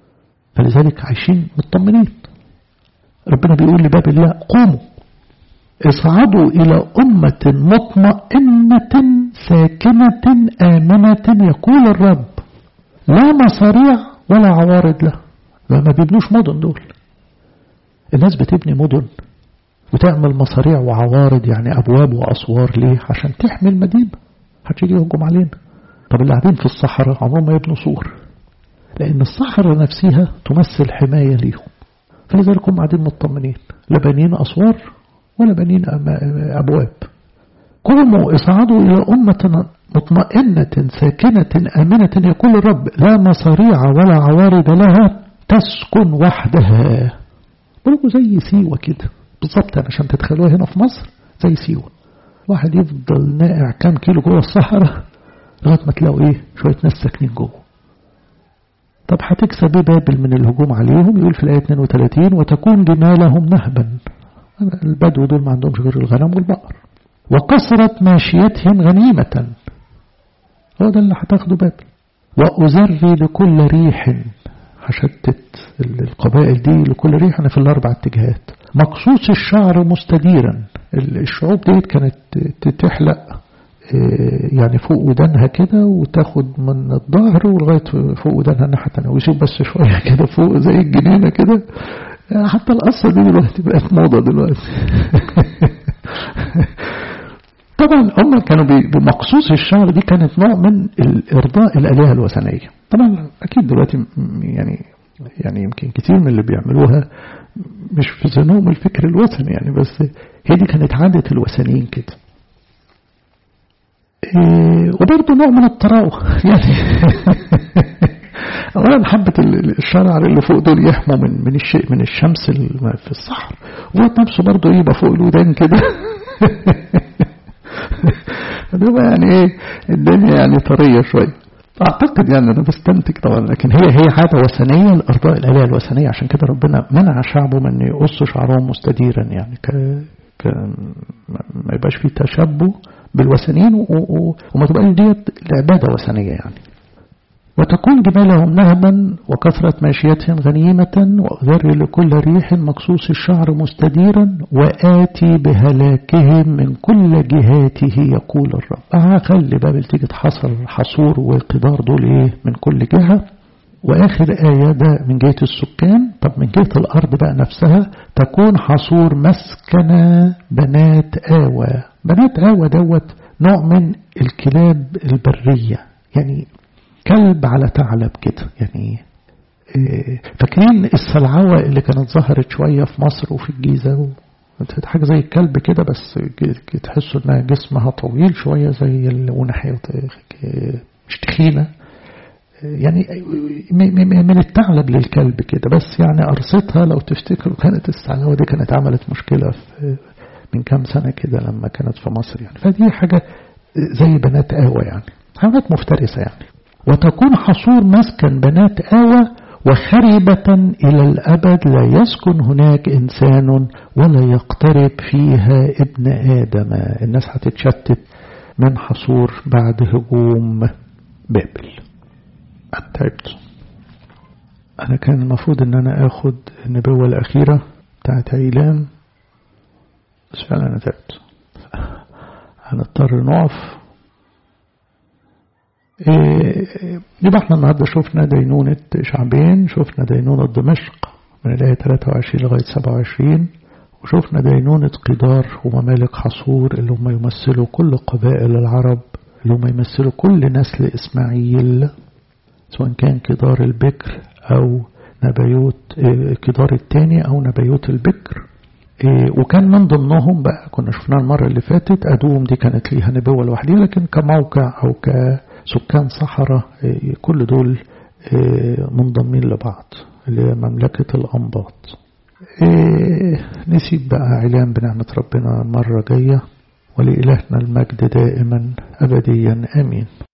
فلذلك عايشين مطمنين. ربنا بيقول لبابل لا، قوموا اصعدوا إلى أمة مطمئنة ساكنة آمنة يقول الرب، لا مصاريع ولا عوارض له. ما بيبنوش مدن دول. الناس بتبني مدن وتعمل مصاريع وعوارض، يعني أبواب وأسوار، ليه؟ عشان تحمي المدينة، محدش يجي يهجم علينا. طب اللي قاعدين في الصحراء عمرهم ما يبنوا سور، لأن الصحراء نفسها تمثل حماية ليهم. فلذلك هم قاعدين مطمنين، لا بانين أسوار ولا بانين أبواب. قوموا اصعدوا إلى أمة مطمئنة ساكنة آمنة يقول الرب، لا مصاريع ولا عوارض لها تسكن وحدها. بلقوا زي سيوة كده بالظبط، عشان تتخيلوها هنا في مصر زي سيوة. واحد يفضل نائع كام كيلو جوه الصحراء لغاية ما تلاقوا ايه شوية ناس ساكنين جوه. طب هتكسب بابل من الهجوم عليهم؟ يقول في الآية اثنين وثلاثين وتكون جمالهم نهبا. البدو دول ما عندهمش غير الغنم والبقر. وكثرة ماشيتهم غنيمة. هو ده اللي هتاخده بابل. وأزري لكل ريح، هشتت القبائل دي لكل ريح في الأربع اتجاهات. مقصوص الشعر مستديرا. الشعوب دي كانت تحلق يعني فوق ودانها كده وتاخد من الظهر ولغاية فوق ودانها الناحية التانية، ويسيب بس شوية كده فوق زي الجنينة كده. حتى القصة دي دلوقتي بقت موضة دلوقتي. طبعا هم كانوا بمقصوص الشعر دي كانت نوع من الإرضاء الآلهة الوثنية. طبعا أكيد دلوقتي يعني يعني يمكن كتير من اللي بيعملوها مش في ذهنهم الفكر الوثني يعني، بس هي دي كانت عادة الوثنيين كده. إيه وبرضه نوع من التراوح يعني. أولا حبة الشرع اللي فوق دول يحموا من من الشيء من الشمس في الصحر، وقت نفسه برضه يبقى فوق الودان كده. ده يعني ايه الدنيا يعني طرية شوية. أعتقد يعني أنا بستنتج طبعا، لكن هي هي عادة وثنية الأرضاء الآلهة الوثنية. عشان كده ربنا منع شعبه من يقص شعرهم مستديرا، يعني ك... ك... ما يبقاش فيه تشبه بالوثنيين و... و... وما تبقاش ديت العبادة وثنية يعني. وتكون جبالهم نهبا وكثرة ماشيتهم غنيمة وأذر لكل ريح مقصوص الشعر مستديرا وآتي بهلاكهم من كل جهاته يقول الرب. أخلي بابل تيجي تحصر حصور وقدار دول إيه من كل جهة. وآخر آية ده من جهة السكان. طب من جهة الأرض بقى نفسها تكون حصور مسكن بنات آوى. بنات آوى دوت نوع من الكلاب البرية، يعني كلب على ثعلب كده يعني. فاكرين السلعوة اللي كانت ظهرت شوية في مصر وفي الجيزة، حاجة زي الكلب كده بس تحسوا انها جسمها طويل شوية زي ونحية مش تخينة يعني، من الثعلب للكلب كده. بس يعني قرصتها لو تفتكروا كانت السلعوة دي كانت عملت مشكلة في من كام سنة كده لما كانت في مصر يعني. فدي حاجة زي بنات آوى يعني، حيوانات مفترسة يعني. وتكون حصور مسكن بنات آوى وخربة إلى الأبد لا يسكن هناك إنسان ولا يقترب فيها ابن آدم. الناس هتتشتت من حصور بعد هجوم بابل. تعبت. أنا كان المفروض أن أنا أخذ النبوة الأخيرة بتاعت عيلام، بس فعلا أنا تعبت. هنضطر نقف. إيه يبقى احنا النهارده شفنا دينونة شعبين، شفنا دينونة دمشق من الآية ثلاثة وعشرين لغاية سبعة وعشرين، وشفنا دينونة قدار وممالك حصور اللي هم يمثلوا كل قبائل العرب، اللي هم يمثلوا كل نسل إسماعيل، سواء كان قدار البكر أو نبيوت إيه قدار الثاني أو نبيوت البكر. إيه وكان من ضمنهم بقى كنا شفناها المرة اللي فاتت أدوم، دي كانت ليها نبوة لوحدها، لكن كموقع أو ك سكان صحراء كل دول منضمين لبعض اللي هي مملكة الأنباط. نسيب بقى علام بنعمة ربنا مرة جاية، ولإلهنا المجد دائما أبديا آمين.